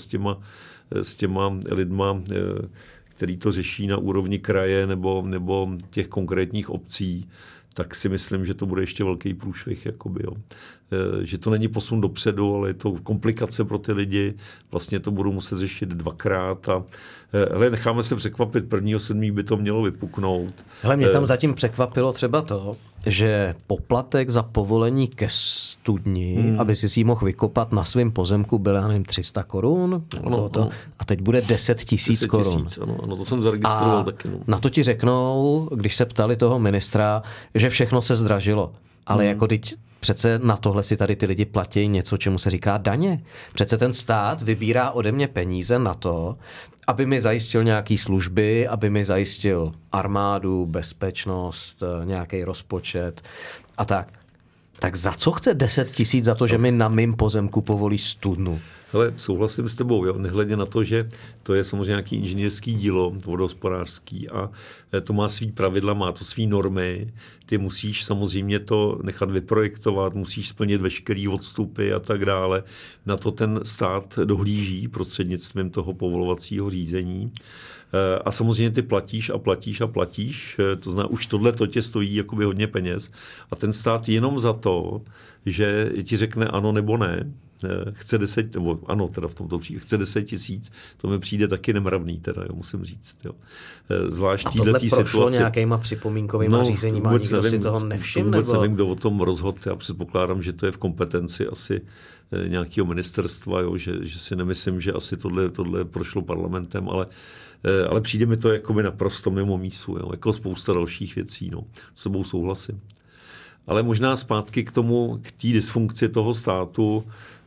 s těma lidma, který to řeší na úrovni kraje nebo těch konkrétních obcí, tak si myslím, že to bude ještě velký průšvih. Jakoby, jo. Že to není posun dopředu, ale je to komplikace pro ty lidi. Vlastně to budou muset řešit 2krát. Ale necháme se překvapit, 1.7. by to mělo vypuknout. Hele, mě tam zatím překvapilo třeba to, že poplatek za povolení ke studni, aby si ji mohl vykopat na svém pozemku, byl, já nevím, 300 korun? Ano. A teď bude 10 000 korun. Ano, to jsem zaregistroval taky. No. Na to ti řeknou, když se ptali toho ministra, že všechno se zdražilo. Ale jako teď přece na tohle si tady ty lidi platí něco, čemu se říká daně. Přece ten stát vybírá ode mě peníze na to, aby mi zajistil nějaký služby, aby mi zajistil armádu, bezpečnost, nějaký rozpočet a tak. Tak za co chce 10 000 za to, že mi na mým pozemku povolí studnu? Hele, souhlasím s tebou, jo? Nehledě na to, že to je samozřejmě nějaký inženýrský dílo, vodohospodářský a to má svý pravidla, má to svý normy. Ty musíš samozřejmě to nechat vyprojektovat, musíš splnit veškerý odstupy a tak dále. Na to ten stát dohlíží prostřednictvím toho povolovacího řízení. A samozřejmě ty platíš a platíš a platíš, to znamená, už tohle to tě stojí jakoby hodně peněz. A ten stát jenom za to, že ti řekne ano nebo ne, chce 10, nebo ano, teda v tomto případě, chce 10 000, to mi přijde taky nemravný, teda, jo, musím říct. Jo. Zvlášť a tohle prošlo nějakýma připomínkovýma řízeníma a nikdo si toho nevšiml? Vůbec nevím, kdo o tom rozhodl. Já předpokládám, že to je v kompetenci asi nějakého ministerstva, jo, že si nemyslím, že asi tohle prošlo parlamentem, ale přijde mi to jakoby naprosto mimo mísu, jo, jako spousta dalších věcí. No. S sebou souhlasím. Ale možná zpátky k té dysfunkci toho státu,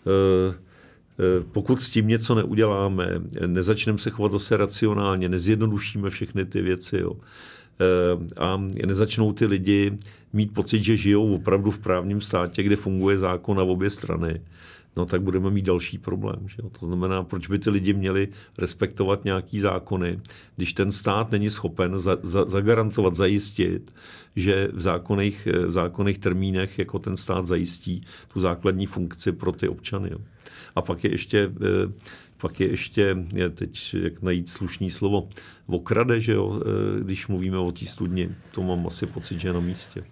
pokud s tím něco neuděláme, nezačneme se chovat zase racionálně, nezjednodušíme všechny ty věci, jo, a nezačnou ty lidi mít pocit, že žijou opravdu v právním státě, kde funguje zákon na obě strany, no tak budeme mít další problém. Že jo? To znamená, proč by ty lidi měli respektovat nějaký zákony, když ten stát není schopen zagarantovat, zajistit, že v zákonných termínech jako ten stát zajistí tu základní funkci pro ty občany. Jo? A pak je ještě teď, jak najít slušný slovo, okrade, že jo? Když mluvíme o té studni, to mám asi pocit, že je na místě.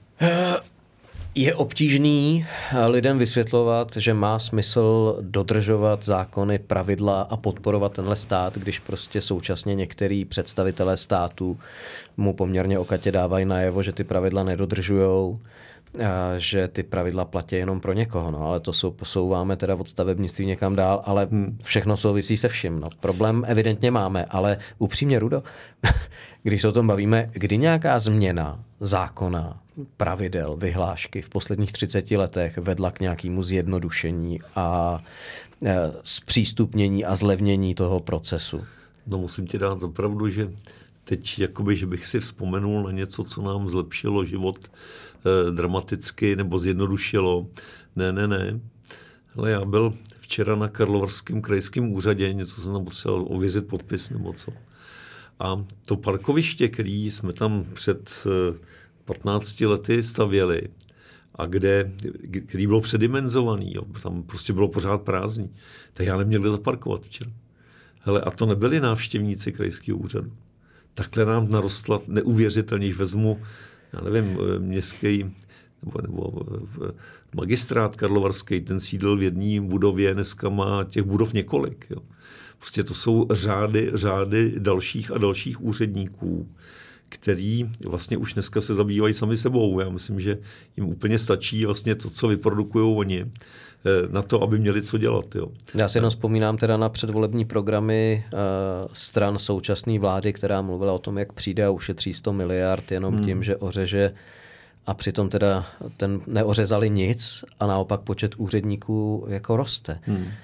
Je obtížný lidem vysvětlovat, že má smysl dodržovat zákony, pravidla a podporovat tenhle stát, když prostě současně některý představitelé státu mu poměrně okatě dávají najevo, že ty pravidla nedodržujou, že ty pravidla platí jenom pro někoho. No, ale to posouváme teda od stavebnictví někam dál, ale všechno souvisí se vším. No, problém evidentně máme, ale upřímně, Rudo, když se o tom bavíme, kdy nějaká změna zákona, pravidel, vyhlášky v posledních 30 letech vedla k nějakému zjednodušení a zpřístupnění a zlevnění toho procesu? No musím ti dát zapravdu, že teď jakoby, že bych si vzpomenul na něco, co nám zlepšilo život dramaticky nebo zjednodušilo. Ne. Ale já byl včera na Karlovarském krajském úřadě, něco jsem tam potřeboval ověřit podpis nebo co. A to parkoviště, který jsme tam před 15 lety stavěli a který bylo předimenzovaný, jo, tam prostě bylo pořád prázdný, tak já neměl kde zaparkovat včera. Hele, a to nebyli návštěvníci krajského úřadu. Takhle nám narostla neuvěřitelně, když vezmu, já nevím, městský nebo magistrát karlovarský, ten sídl v jedné budově, dneska má těch budov několik. Jo. Prostě to jsou řády dalších a dalších úředníků, který vlastně už dneska se zabývají sami sebou. Já myslím, že jim úplně stačí vlastně to, co vyprodukují oni, na to, aby měli co dělat. Jo. Já si jenom vzpomínám teda na předvolební programy stran současné vlády, která mluvila o tom, jak přijde a ušetří 100 miliard jenom tím, že ořeže, a přitom teda neořezali nic a naopak počet úředníků jako roste.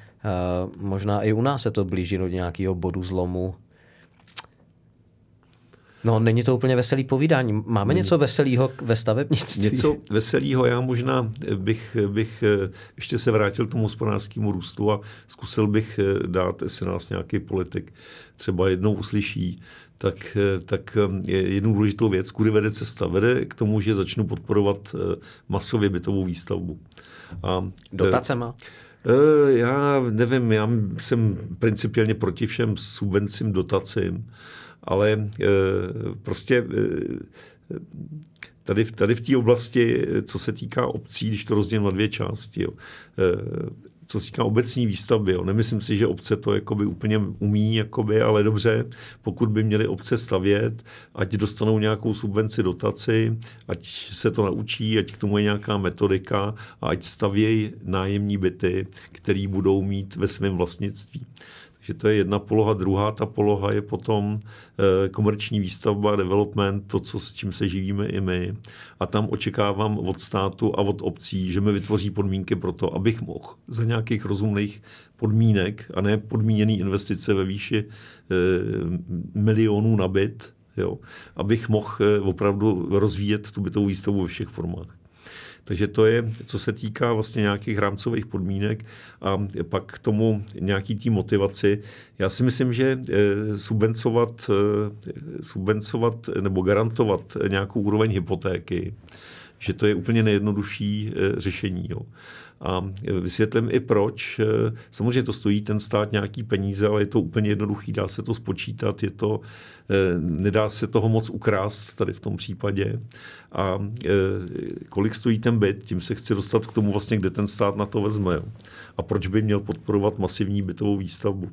Možná i u nás se to blíží do nějakého bodu zlomu. No, není to úplně veselý povídání. Máme něco veselého ve stavebnictví? Něco veselého, já možná bych ještě se vrátil k tomu hospodářskému růstu a zkusil bych dát, jestli nás nějaký politik třeba jednou uslyší, tak jednu důležitou věc, kudy vede cesta. Vede k tomu, že začnu podporovat masově bytovou výstavbu. Dotacema? Já nevím, já jsem principiálně proti všem subvencím, dotacím, ale prostě tady v té oblasti, co se týká obcí, když to rozdělím na dvě části, jo, co se týká obecní výstavby. Jo. Nemyslím si, že obce to jakoby úplně umí, jakoby, ale dobře, pokud by měly obce stavět, ať dostanou nějakou subvenci, dotaci, ať se to naučí, ať k tomu je nějaká metodika a ať stavějí nájemní byty, které budou mít ve svém vlastnictví. Takže to je jedna poloha. Druhá ta poloha je potom komerční výstavba, development, to, s čím se živíme i my. A tam očekávám od státu a od obcí, že mi vytvoří podmínky pro to, abych mohl za nějakých rozumných podmínek a ne podmíněný investice ve výši milionů na byt, jo, abych mohl opravdu rozvíjet tu bytovou výstavbu ve všech formách. Takže to je, co se týká vlastně nějakých rámcových podmínek a pak k tomu nějaký tý motivaci. Já si myslím, že subvencovat nebo garantovat nějakou úroveň hypotéky, že to je úplně nejjednodušší řešení. Jo. A vysvětlím i proč. Samozřejmě to stojí ten stát nějaký peníze, ale je to úplně jednoduchý, dá se to spočítat, nedá se toho moc ukrást tady v tom případě. A kolik stojí ten byt, tím se chci dostat k tomu vlastně, kde ten stát na to vezme. Jo. A proč by měl podporovat masivní bytovou výstavbu.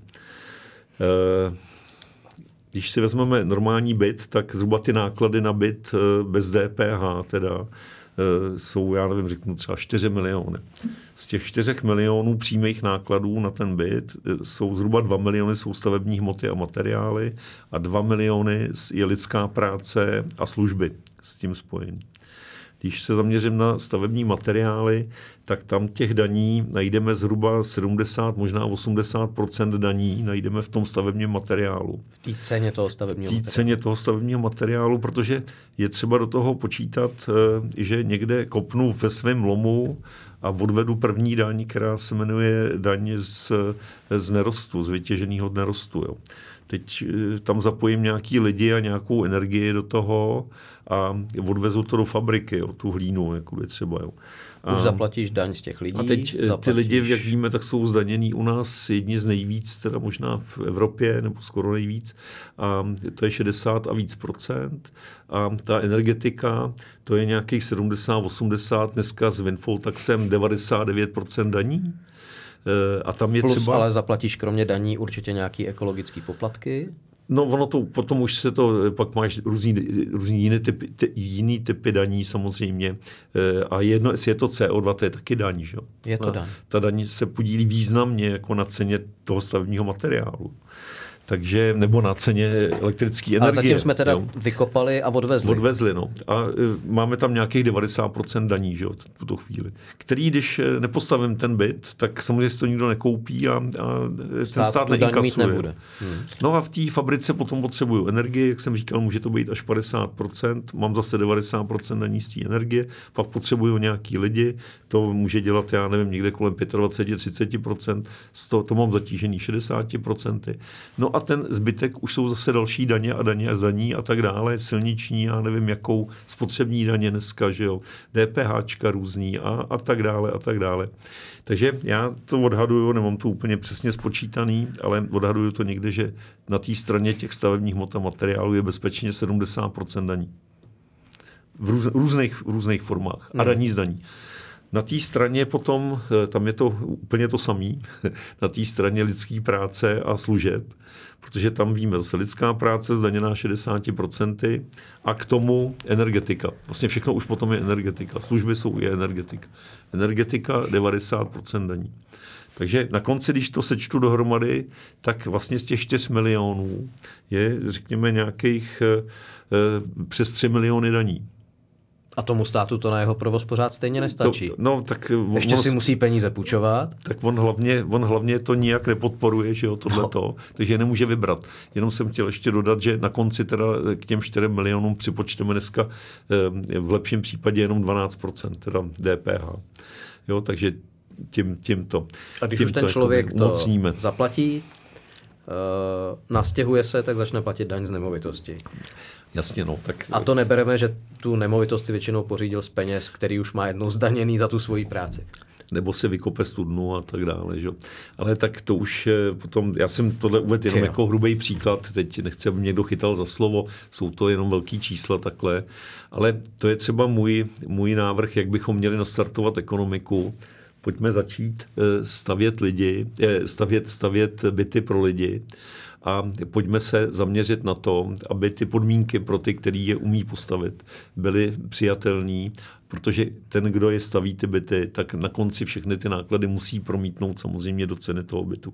Když si vezmeme normální byt, tak zhruba ty náklady na byt bez DPH teda jsou, já nevím, řeknu třeba 4 miliony. Z těch 4 milionů přímých nákladů na ten byt jsou zhruba 2 miliony jsou stavební hmoty a materiály a 2 miliony je lidská práce a služby s tím spojený. Když se zaměřím na stavební materiály, tak tam těch daní najdeme zhruba 70, možná 80% daní najdeme v tom stavebním materiálu. V té ceně toho stavebního materiálu. Protože je třeba do toho počítat, že někde kopnu ve svém lomu a odvedu první daň, která se jmenuje daň z nerostu, z vytěženého nerostu. Jo. Teď tam zapojím nějaký lidi a nějakou energii do toho a odvezu to do fabriky, jo, tu hlínu, jakoby třeba. Jo. Už zaplatíš daň z těch lidí. A teď ty lidi, jak víme, tak jsou zdanění u nás jedni z nejvíc, teda možná v Evropě, nebo skoro nejvíc. A to je 60 a víc procent. A ta energetika, to je nějakých 70-80, dneska s windfall taxem 99% daní. A tam je plus třeba... ale zaplatíš kromě daní určitě nějaký ekologický poplatky? No ono to, potom už se to, pak máš různý jiný typy daní samozřejmě. A jedno, jestli je to CO2, to je taky daň, že jo? Je to daň. Ta daň se podílí významně jako na ceně toho stavebního materiálu. Takže, nebo na ceně elektrické energie. Ale zatím jsme teda vykopali a odvezli. Odvezli, no. A máme tam nějakých 90% daní, že jo, v tuto chvíli. Který, když nepostavím ten byt, tak samozřejmě si to nikdo nekoupí a ten stát neinkasuje. Nebude. No a v té fabrice potom potřebuju energii, jak jsem říkal, může to být až 50%, mám zase 90% daní z té energie, pak potřebuju nějaký lidi, to může dělat, já nevím, někde kolem 25-30%, to mám zatížený 60%. No a ten zbytek už jsou zase další daně a daní a tak dále, silniční, já nevím, jakou spotřební daně dneska, že jo, DPHčka různý a tak dále a tak dále. Takže já to odhaduju, nemám to úplně přesně spočítaný, ale odhaduju to někde, že na té straně těch stavebních hmot a materiálů je bezpečně 70% daní. V různých formách. A daní z daní. Na té straně potom, tam je to úplně to samé, na té straně lidský práce a služeb, protože tam víme zase lidská práce zdaněná 60% a k tomu energetika. Vlastně všechno už potom je energetika. Služby jsou i energetika. Energetika 90% daní. Takže na konci, když to sečtu dohromady, tak vlastně z těch 4 milionů je, řekněme, nějakých přes 3 miliony daní. A tomu státu to na jeho provoz pořád stejně nestačí. Ještě si musí peníze půjčovat. Tak on hlavně to nijak nepodporuje, že jo, tohleto, takže nemůže vybrat. Jenom jsem chtěl ještě dodat, že na konci teda k těm 4 milionům připočteme dneska v lepším případě jenom 12%, teda DPH. Jo, takže tímto. A když už ten člověk to zaplatí, nastěhuje se, tak začne platit daň z nemovitosti. Jasně, no. Tak... A to nebereme, že tu nemovitost si většinou pořídil z peněz, který už má jednou zdaněný za tu svoji práci. Nebo se vykope studnu a tak dále. Že? Ale tak to už potom, já jsem tohle uvedl jenom jako hrubý příklad, teď nechci, aby mě někdo chytal za slovo, jsou to jenom velký čísla takhle, ale to je třeba můj návrh, jak bychom měli nastartovat ekonomiku, pojďme začít stavět byty pro lidi a pojďme se zaměřit na to, aby ty podmínky pro ty, který je umí postavit, byly přijatelný, protože ten, kdo je staví ty byty, tak na konci všechny ty náklady musí promítnout samozřejmě do ceny toho bytu.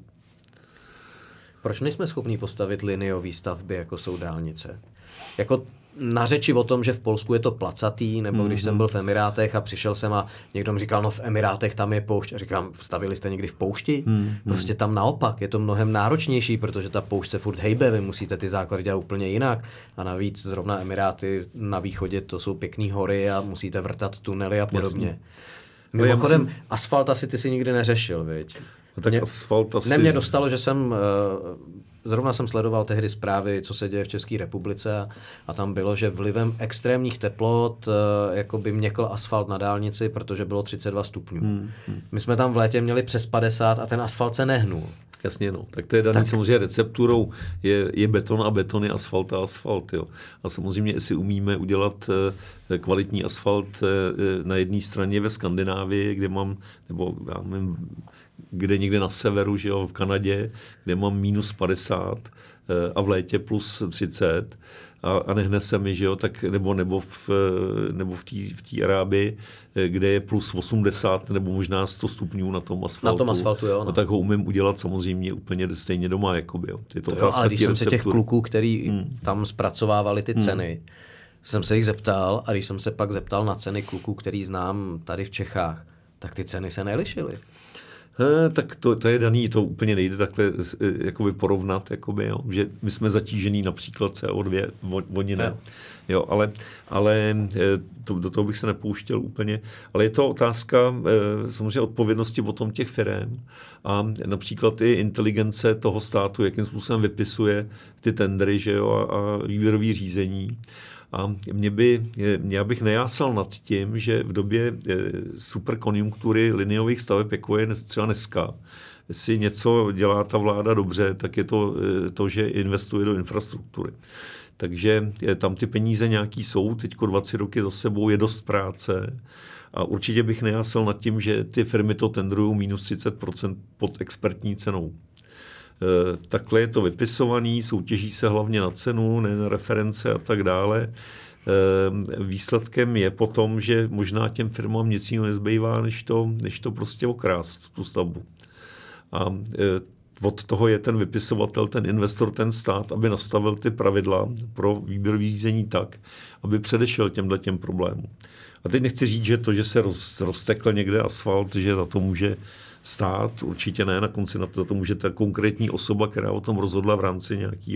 Proč nejsme schopni postavit liniové stavby, jako jsou dálnice? Jako na řeči o tom, že v Polsku je to placatý, nebo když jsem byl v Emirátech a přišel jsem a někdo mi říkal, no v Emirátech tam je poušť. A říkám, stavili jste někdy v poušti? Prostě tam naopak, je to mnohem náročnější, protože ta poušť se furt hejbe, vy musíte ty základy dělat úplně jinak. A navíc zrovna Emiráty na východě, to jsou pěkný hory a musíte vrtat tunely a podobně. Jasně. Mimochodem, asfalt asi ty si nikdy neřešil, viď? Asfalt asi... Mě dostalo, že zrovna jsem sledoval tehdy zprávy, co se děje v České republice a tam bylo, že vlivem extrémních teplot jakoby měkl asfalt na dálnici, protože bylo 32 stupňů. My jsme tam v létě měli přes 50 a ten asfalt se nehnul. Jasně, no. Tak to je daný samozřejmě recepturou. Je beton a betony, asfalt a asfalt. Jo. A samozřejmě, jestli umíme udělat kvalitní asfalt na jedné straně ve Skandinávii, kde mám, nebo já nevím, kde někde na severu, že jo, v Kanadě, kde mám minus 50 a v létě plus 30 a nehne se mi, že jo, tak nebo v té Arábii, kde je plus 80 nebo možná 100 stupňů na tom asfaltu. Na tom asfaltu, jo. No tak ho umím udělat samozřejmě úplně stejně doma, jakoby, jo. Je to ale když jsem se těch kluků, který tam zpracovávali ty ceny, jsem se jich zeptal a když jsem se pak zeptal na ceny kluků, který znám tady v Čechách, tak ty ceny se nelišily. Tak to je daný, to úplně nejde takhle jakoby porovnat, jakoby, jo, že my jsme zatížený například CO2, oni ne. Jo, ale do toho bych se nepouštěl úplně. Ale je to otázka samozřejmě odpovědnosti potom těch firem a například i inteligence toho státu, jakým způsobem vypisuje ty tendry, že jo, a výběrový řízení. A já bych nejásal nad tím, že v době superkonjunktury liniových staveb, jako je třeba dneska, jestli něco dělá ta vláda dobře, tak je to, že investuje do infrastruktury. Takže tam ty peníze nějaký jsou, teďko 20 roky za sebou, je dost práce. A určitě bych nejásal nad tím, že ty firmy to tendrují minus 30% pod expertní cenou. Takhle je to vypisovaný, soutěží se hlavně na cenu, ne na reference a tak dále. Výsledkem je potom, že možná těm firmám nic jiného nezbývá, než to prostě okrást, tu stavbu. A od toho je ten vypisovatel, ten investor, ten stát, aby nastavil ty pravidla pro výběrové řízení tak, aby předešel těm problémům. A teď nechci říct, že to, že se roztekl někde asfalt, že za to může stát, určitě ne, na konci na to může ta konkrétní osoba, která o tom rozhodla v rámci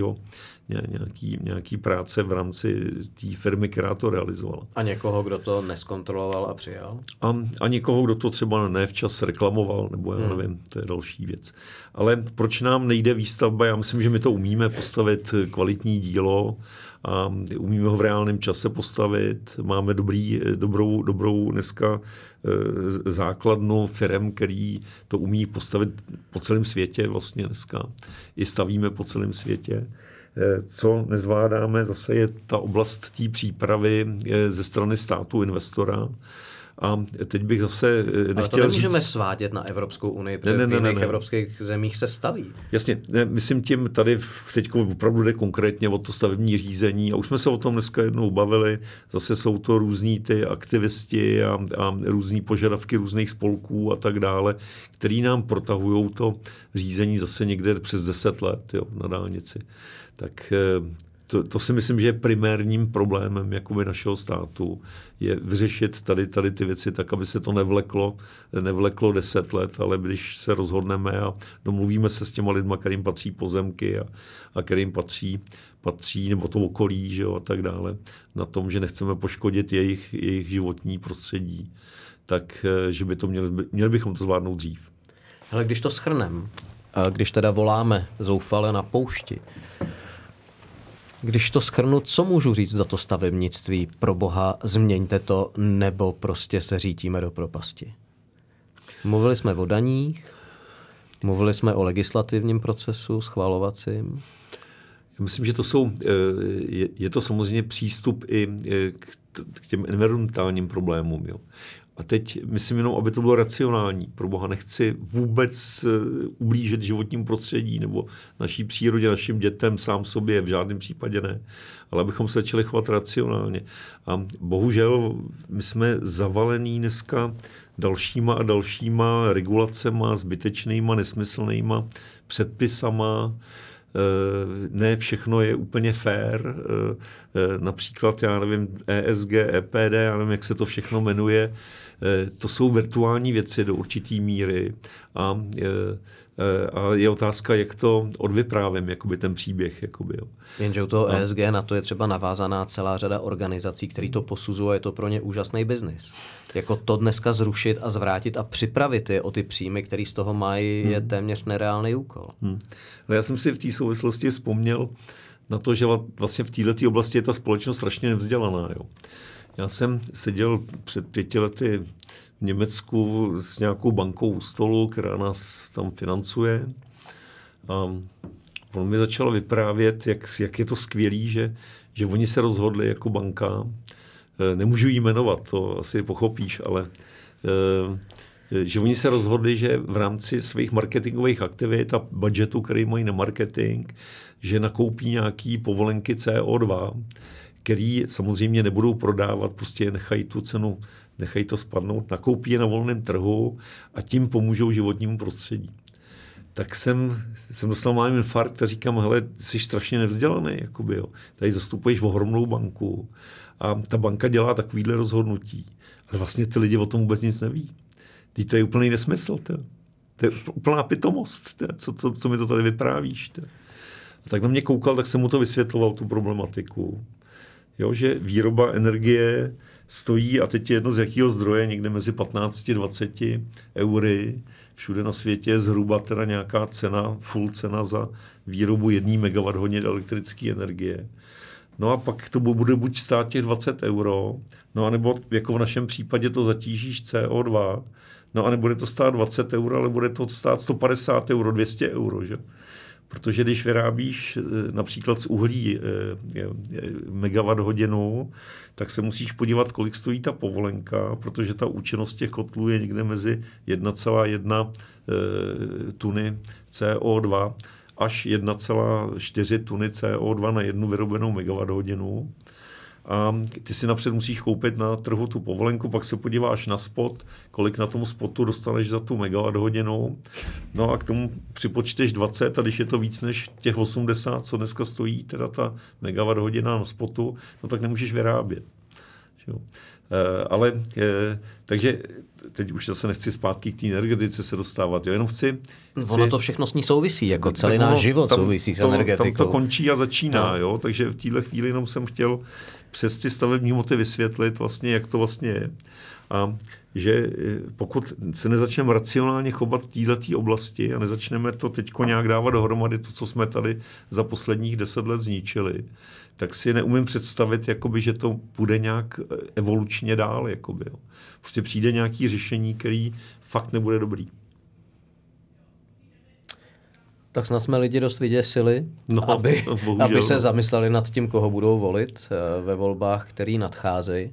nějaký práce v rámci té firmy, která to realizovala. A někoho, kdo to neskontroloval a přijal? A někoho, kdo to třeba ne včas reklamoval, nebo já nevím, to je další věc. Ale proč nám nejde výstavba? Já myslím, že my to umíme postavit kvalitní dílo a umíme ho v reálném čase postavit. Máme dobrou dneska základnu firem, který to umí postavit po celém světě vlastně dneska. I stavíme po celém světě. Co nezvládáme, zase je ta oblast té přípravy ze strany státu investora. A teď bych zase nechtěl ale to nemůžeme svádět na Evropskou unii, protože v jiných evropských zemích se staví. Jasně, myslím tím, tady teď opravdu jde konkrétně o to stavební řízení a už jsme se o tom dneska jednou bavili, zase jsou to různí ty aktivisti a různý požadavky různých spolků a tak dále, který nám protahují to řízení zase někde přes 10 let, jo, na dálnici. Tak to si myslím, že je primárním problémem jakoby našeho státu, je vyřešit tady ty věci tak, aby se to nevleklo 10 let, ale když se rozhodneme a domluvíme se s těma lidma, kterým patří pozemky a kterým patří nebo to okolí, že jo, a tak dále, na tom, že nechceme poškodit jejich životní prostředí, tak že by to měli bychom to zvládnout dřív. Ale když to shrnem, když teda voláme zoufale na poušti, když to shrnu, co můžu říct za to stavebnictví? Pro boha, změňte to, nebo prostě se řítíme do propasti. Mluvili jsme o daních, mluvili jsme o legislativním procesu, schvalovacím. Já myslím, že je to samozřejmě přístup i k těm environmentálním problémům. Jo. A teď myslím jenom, aby to bylo racionální. Pro Boha nechci vůbec ublížit životnímu prostředí nebo naší přírodě, našim dětem, sám sobě, v žádném případě ne. Ale abychom se začali chovat racionálně. A bohužel my jsme zavalení dneska dalšíma a dalšíma regulacema, zbytečnýma, nesmyslnýma předpisama. Ne všechno je úplně fair. Například, já nevím, ESG, EPD, já nevím, jak se to všechno jmenuje. To jsou virtuální věci do určitý míry a je otázka, jak to odvyprávím, jakoby ten příběh. Jakoby, jo. Jenže u toho ESG na to je třeba navázaná celá řada organizací, které to posuzují, je to pro ně úžasný biznis. Jako to dneska zrušit a zvrátit a připravit je o ty příjmy, který z toho mají, je téměř nereálný úkol. Ale já jsem si v té souvislosti vzpomněl na to, že vlastně v této oblasti je ta společnost strašně nevzdělaná. Jo. Já jsem seděl před 5 lety v Německu s nějakou bankou u stolu, která nás tam financuje. A on mi začal vyprávět, jak je to skvělý, že oni se rozhodli jako banka. Nemůžu jí jmenovat, to asi pochopíš, ale že oni se rozhodli, že v rámci svých marketingových aktivit a budgetu, který mají na marketing, že nakoupí nějaký povolenky CO2, který samozřejmě nebudou prodávat, prostě nechají tu cenu, nechají to spadnout, nakoupí je na volném trhu a tím pomůžou životnímu prostředí. Tak jsem dostal malý infarkt a říkám, hele, jsi strašně nevzdělaný, jakoby, jo. Tady zastupuješ ohromnou banku a ta banka dělá takovýhle rozhodnutí. Ale vlastně ty lidi o tom vůbec nic neví. To je úplný nesmysl. To je úplná pitomost. Co mi to tady vyprávíš. A tak na mě koukal, tak jsem mu to vysvětloval, tu problematiku. Jo, že výroba energie stojí, a teď je jedno z jakého zdroje, někde mezi 15 a 20 eury. Všude na světě je zhruba teda nějaká cena, full cena za výrobu 1 MWh elektrické energie. No a pak to bude buď stát těch 20 euro, no anebo jako v našem případě to zatížíš CO2, no a nebude to stát 20 euro, ale bude to stát 150 euro, 200 euro, že? Protože když vyrábíš například z uhlí megawatt hodinu, tak se musíš podívat, kolik stojí ta povolenka, protože ta účinnost těch kotlů je někde mezi 1,1 tuny CO2 až 1,4 tuny CO2 na 1 vyrobenou megawatt hodinu. A ty si napřed musíš koupit na trhu tu povolenku, pak se podíváš na spot, kolik na tom spotu dostaneš za tu megawatt hodinu. No a k tomu připočteš 20 a když je to víc než těch 80, co dneska stojí, teda ta megawatt hodina na spotu, no tak nemůžeš vyrábět. Takže teď už zase nechci zpátky k té energetice se dostávat. Jo, jenom chci... Ono to všechno s ní souvisí, jako celý náš život souvisí s energetikou. Tam to končí a začíná, jo, takže v téhle chvíli jenom jsem chtěl přes ty stavební hmoty vysvětlit vlastně, jak to vlastně je. A že pokud se nezačneme racionálně chovat v této oblasti a nezačneme to teďko nějak dávat dohromady, to, co jsme tady za posledních 10 let zničili, tak si neumím představit, jakoby, že to bude nějak evolučně dál. Jakoby, jo. Prostě přijde nějaké řešení, který fakt nebude dobrý. Tak snad jsme lidi dost vyděsili, aby se zamysleli nad tím, koho budou volit ve volbách, který nadcházejí.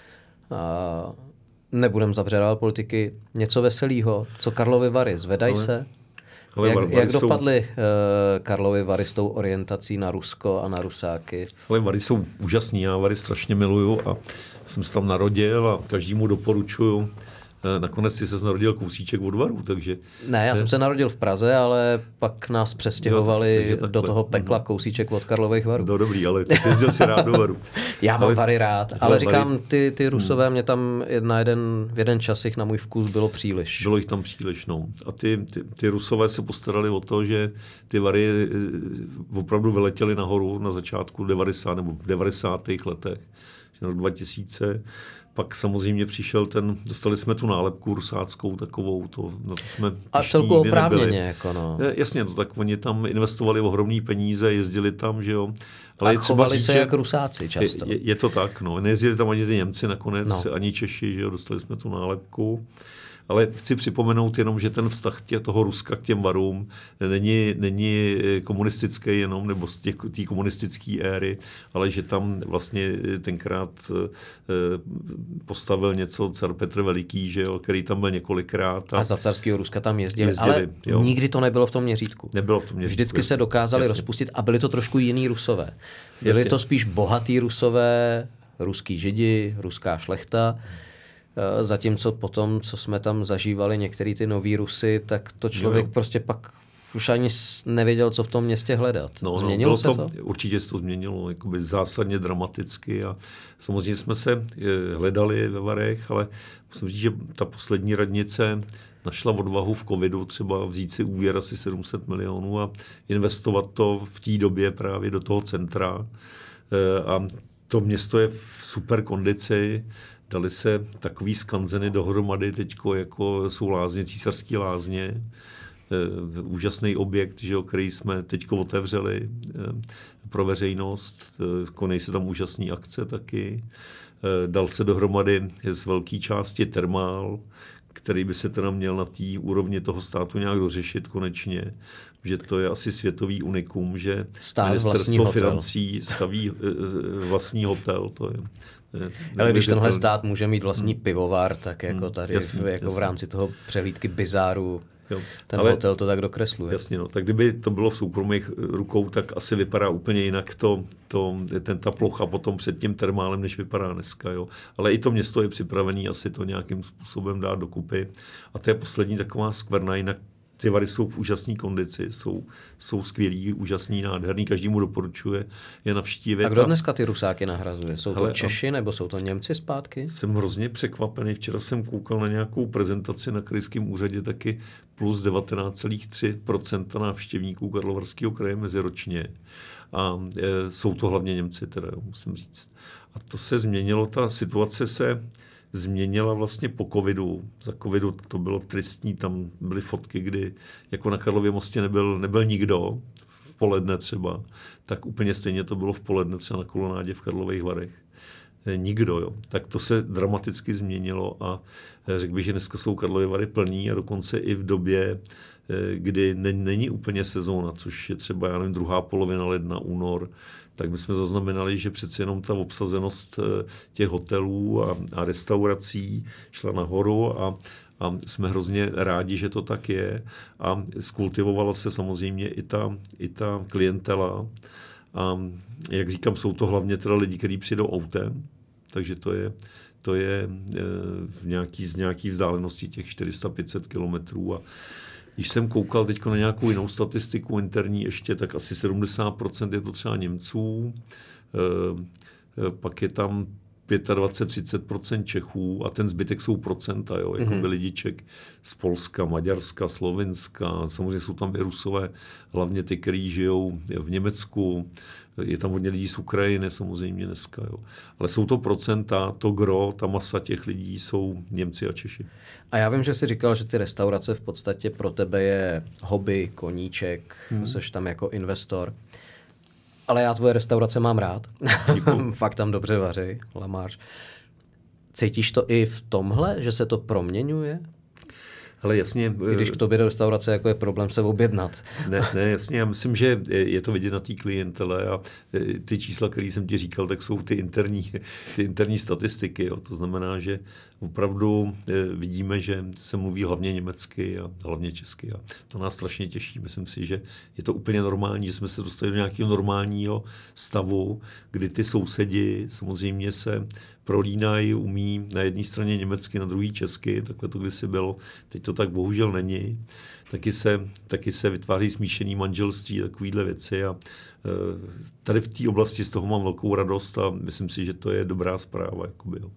Nebudem zabředávat politiky. Něco veselého. Co Karlovy Vary? Zvedají se? Jak dopadly Karlovy Vary s tou orientací na Rusko a na Rusáky? Ale Vary jsou úžasný, já Vary strašně miluju a jsem se tam narodil a každému doporučuju. Nakonec si se narodil kousíček od Varů, takže... Ne, já jsem se narodil v Praze, ale pak nás přestěhovali do toho pekla kousíček od Karlových Varů. No dobrý, ale ty jezdil si rád do Varu. Já mám Vary rád, ale říkám, ty Rusové, mě tam v jeden čas jich na můj vkus bylo příliš. Bylo jich tam příliš, no. A ty Rusové se postarali o to, že ty Vary opravdu vyletěly nahoru na začátku 90 nebo v 90. letech, rok 2000. Pak samozřejmě přišel dostali jsme tu nálepku rusáckou takovou, na to jsme a celku oprávněně, jako no. Jasně, tak oni tam investovali ohromný peníze, jezdili tam, že jo. Ale chovali se jak Rusáci často. Je to tak, no. Nejezdili tam ani ty Němci nakonec, ani Češi, že jo, dostali jsme tu nálepku. Ale chci připomenout jenom, že ten vztah toho Ruska k těm varům není komunistický jenom, nebo z té komunistické éry, ale že tam vlastně tenkrát postavil něco car Petr Veliký, že jo, který tam byl několikrát. A za carského Ruska tam jezdili, ale jo. Nikdy to nebylo v tom měřítku. Nebylo v tom měřítku. Vždycky se dokázali rozpustit a byli to trošku jiný Rusové. Byli to spíš bohatý Rusové, ruský Židi, ruská šlechta, zatímco potom, co jsme tam zažívali některý ty noví Rusy, tak to člověk prostě pak už ani nevěděl, co v tom městě hledat. Změnilo se to? Určitě se to změnilo, jakoby zásadně dramaticky a samozřejmě jsme se hledali ve Varech, ale musím říct, že ta poslední radnice našla odvahu v covidu třeba vzít si úvěr asi 700 milionů a investovat to v té době právě do toho centra. A to město je v super kondici, dali se takový skanzeny dohromady teďko, jako jsou lázně, Císařské lázně, úžasný objekt, že jo, který jsme teďko otevřeli pro veřejnost, konají se tam úžasné akce taky. Dal se dohromady z velké části termál, který by se teda měl na té úrovni toho státu nějak dořešit konečně, že to je asi světový unikum, že ministerstvo financí staví vlastní hotel, to je. Ale když tenhle stát může mít vlastní pivovar, tak jako tady jasně. V rámci toho přehlídky bizáru ten hotel to tak dokresluje. Jasně, no. Tak kdyby to bylo v soukromých rukou, tak asi vypadá úplně jinak ta plocha potom před tím termálem, než vypadá dneska. Jo. Ale i to město je připravené asi to nějakým způsobem dát dokupy. A to je poslední taková skvrna, jinak ty Vary jsou v úžasné kondici, jsou skvělý, úžasný, nádherný, každému doporučuje je navštívit. A kdo dneska ty Rusáky nahrazuje? Jsou to Češi nebo jsou to Němci zpátky? Jsem hrozně překvapený. Včera jsem koukal na nějakou prezentaci na krajském úřadě, taky plus 19,3% návštěvníků Karlovarského kraje meziročně. A jsou to hlavně Němci, teda, musím říct. A to se změnilo, ta situace se změnila vlastně po covidu. Za covidu to bylo tristní, tam byly fotky, kdy jako na Karlově mostě nebyl nikdo, v poledne třeba, tak úplně stejně to bylo v poledne třeba na kolonádě v Karlových Varech. Nikdo, jo. Tak to se dramaticky změnilo a řekl bych, že dneska jsou Karlovy Vary plný a dokonce i v době, kdy není úplně sezóna, což je třeba, já nevím, druhá polovina ledna, únor, tak my jsme zaznamenali, že přeci jenom ta obsazenost těch hotelů a restaurací šla nahoru a jsme hrozně rádi, že to tak je. A skultivovala se samozřejmě i ta klientela. A jak říkám, jsou to hlavně teda lidi, kteří přijdou autem, takže to je z nějaký vzdálenosti těch 400-500 kilometrů. A když jsem koukal teď na nějakou jinou statistiku interní ještě, tak asi 70% je to třeba Němců, pak je tam 25-30% Čechů a ten zbytek jsou procenta, jo, jako by lidiček z Polska, Maďarska, Slovenska, samozřejmě jsou tam i Rusové, hlavně ty, kteří žijou v Německu, je tam hodně lidí z Ukrajiny samozřejmě dneska, jo. Ale jsou to procenta, to gro, ta masa těch lidí jsou Němci a Češi. A já vím, že jsi říkal, že ty restaurace v podstatě pro tebe je hobby, koníček, jsi tam jako investor. Ale já tvoje restaurace mám rád. Fakt tam dobře vaří, lamář. Cítíš to i v tomhle, že se to proměňuje? Ale jasně. Když k tobě do restaurace jako je problém se objednat. Ne, jasně. Já myslím, že je to vidět na té klientele a ty čísla, které jsem ti říkal, tak jsou ty interní statistiky. Jo. To znamená, že opravdu vidíme, že se mluví hlavně německy a hlavně česky. A to nás strašně těší. Myslím si, že je to úplně normální, že jsme se dostali do nějakého normálního stavu, kdy ty sousedi samozřejmě se prolínají, umí na jedné straně německy, na druhé česky, takhle to kdysi bylo, teď to tak bohužel není. Taky se vytváří smíšený manželství, takovýhle věci a tady v té oblasti z toho mám velkou radost a myslím si, že to je dobrá zpráva. Jakoby, jo.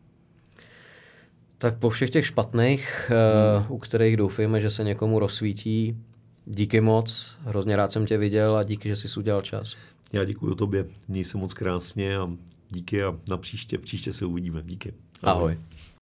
Tak po všech těch špatných, u kterých doufejme, že se někomu rozsvítí, díky moc, hrozně rád jsem tě viděl a díky, že jsi udělal čas. Já děkuji tobě, měj se moc krásně a díky a příště se uvidíme. Díky. Ahoj.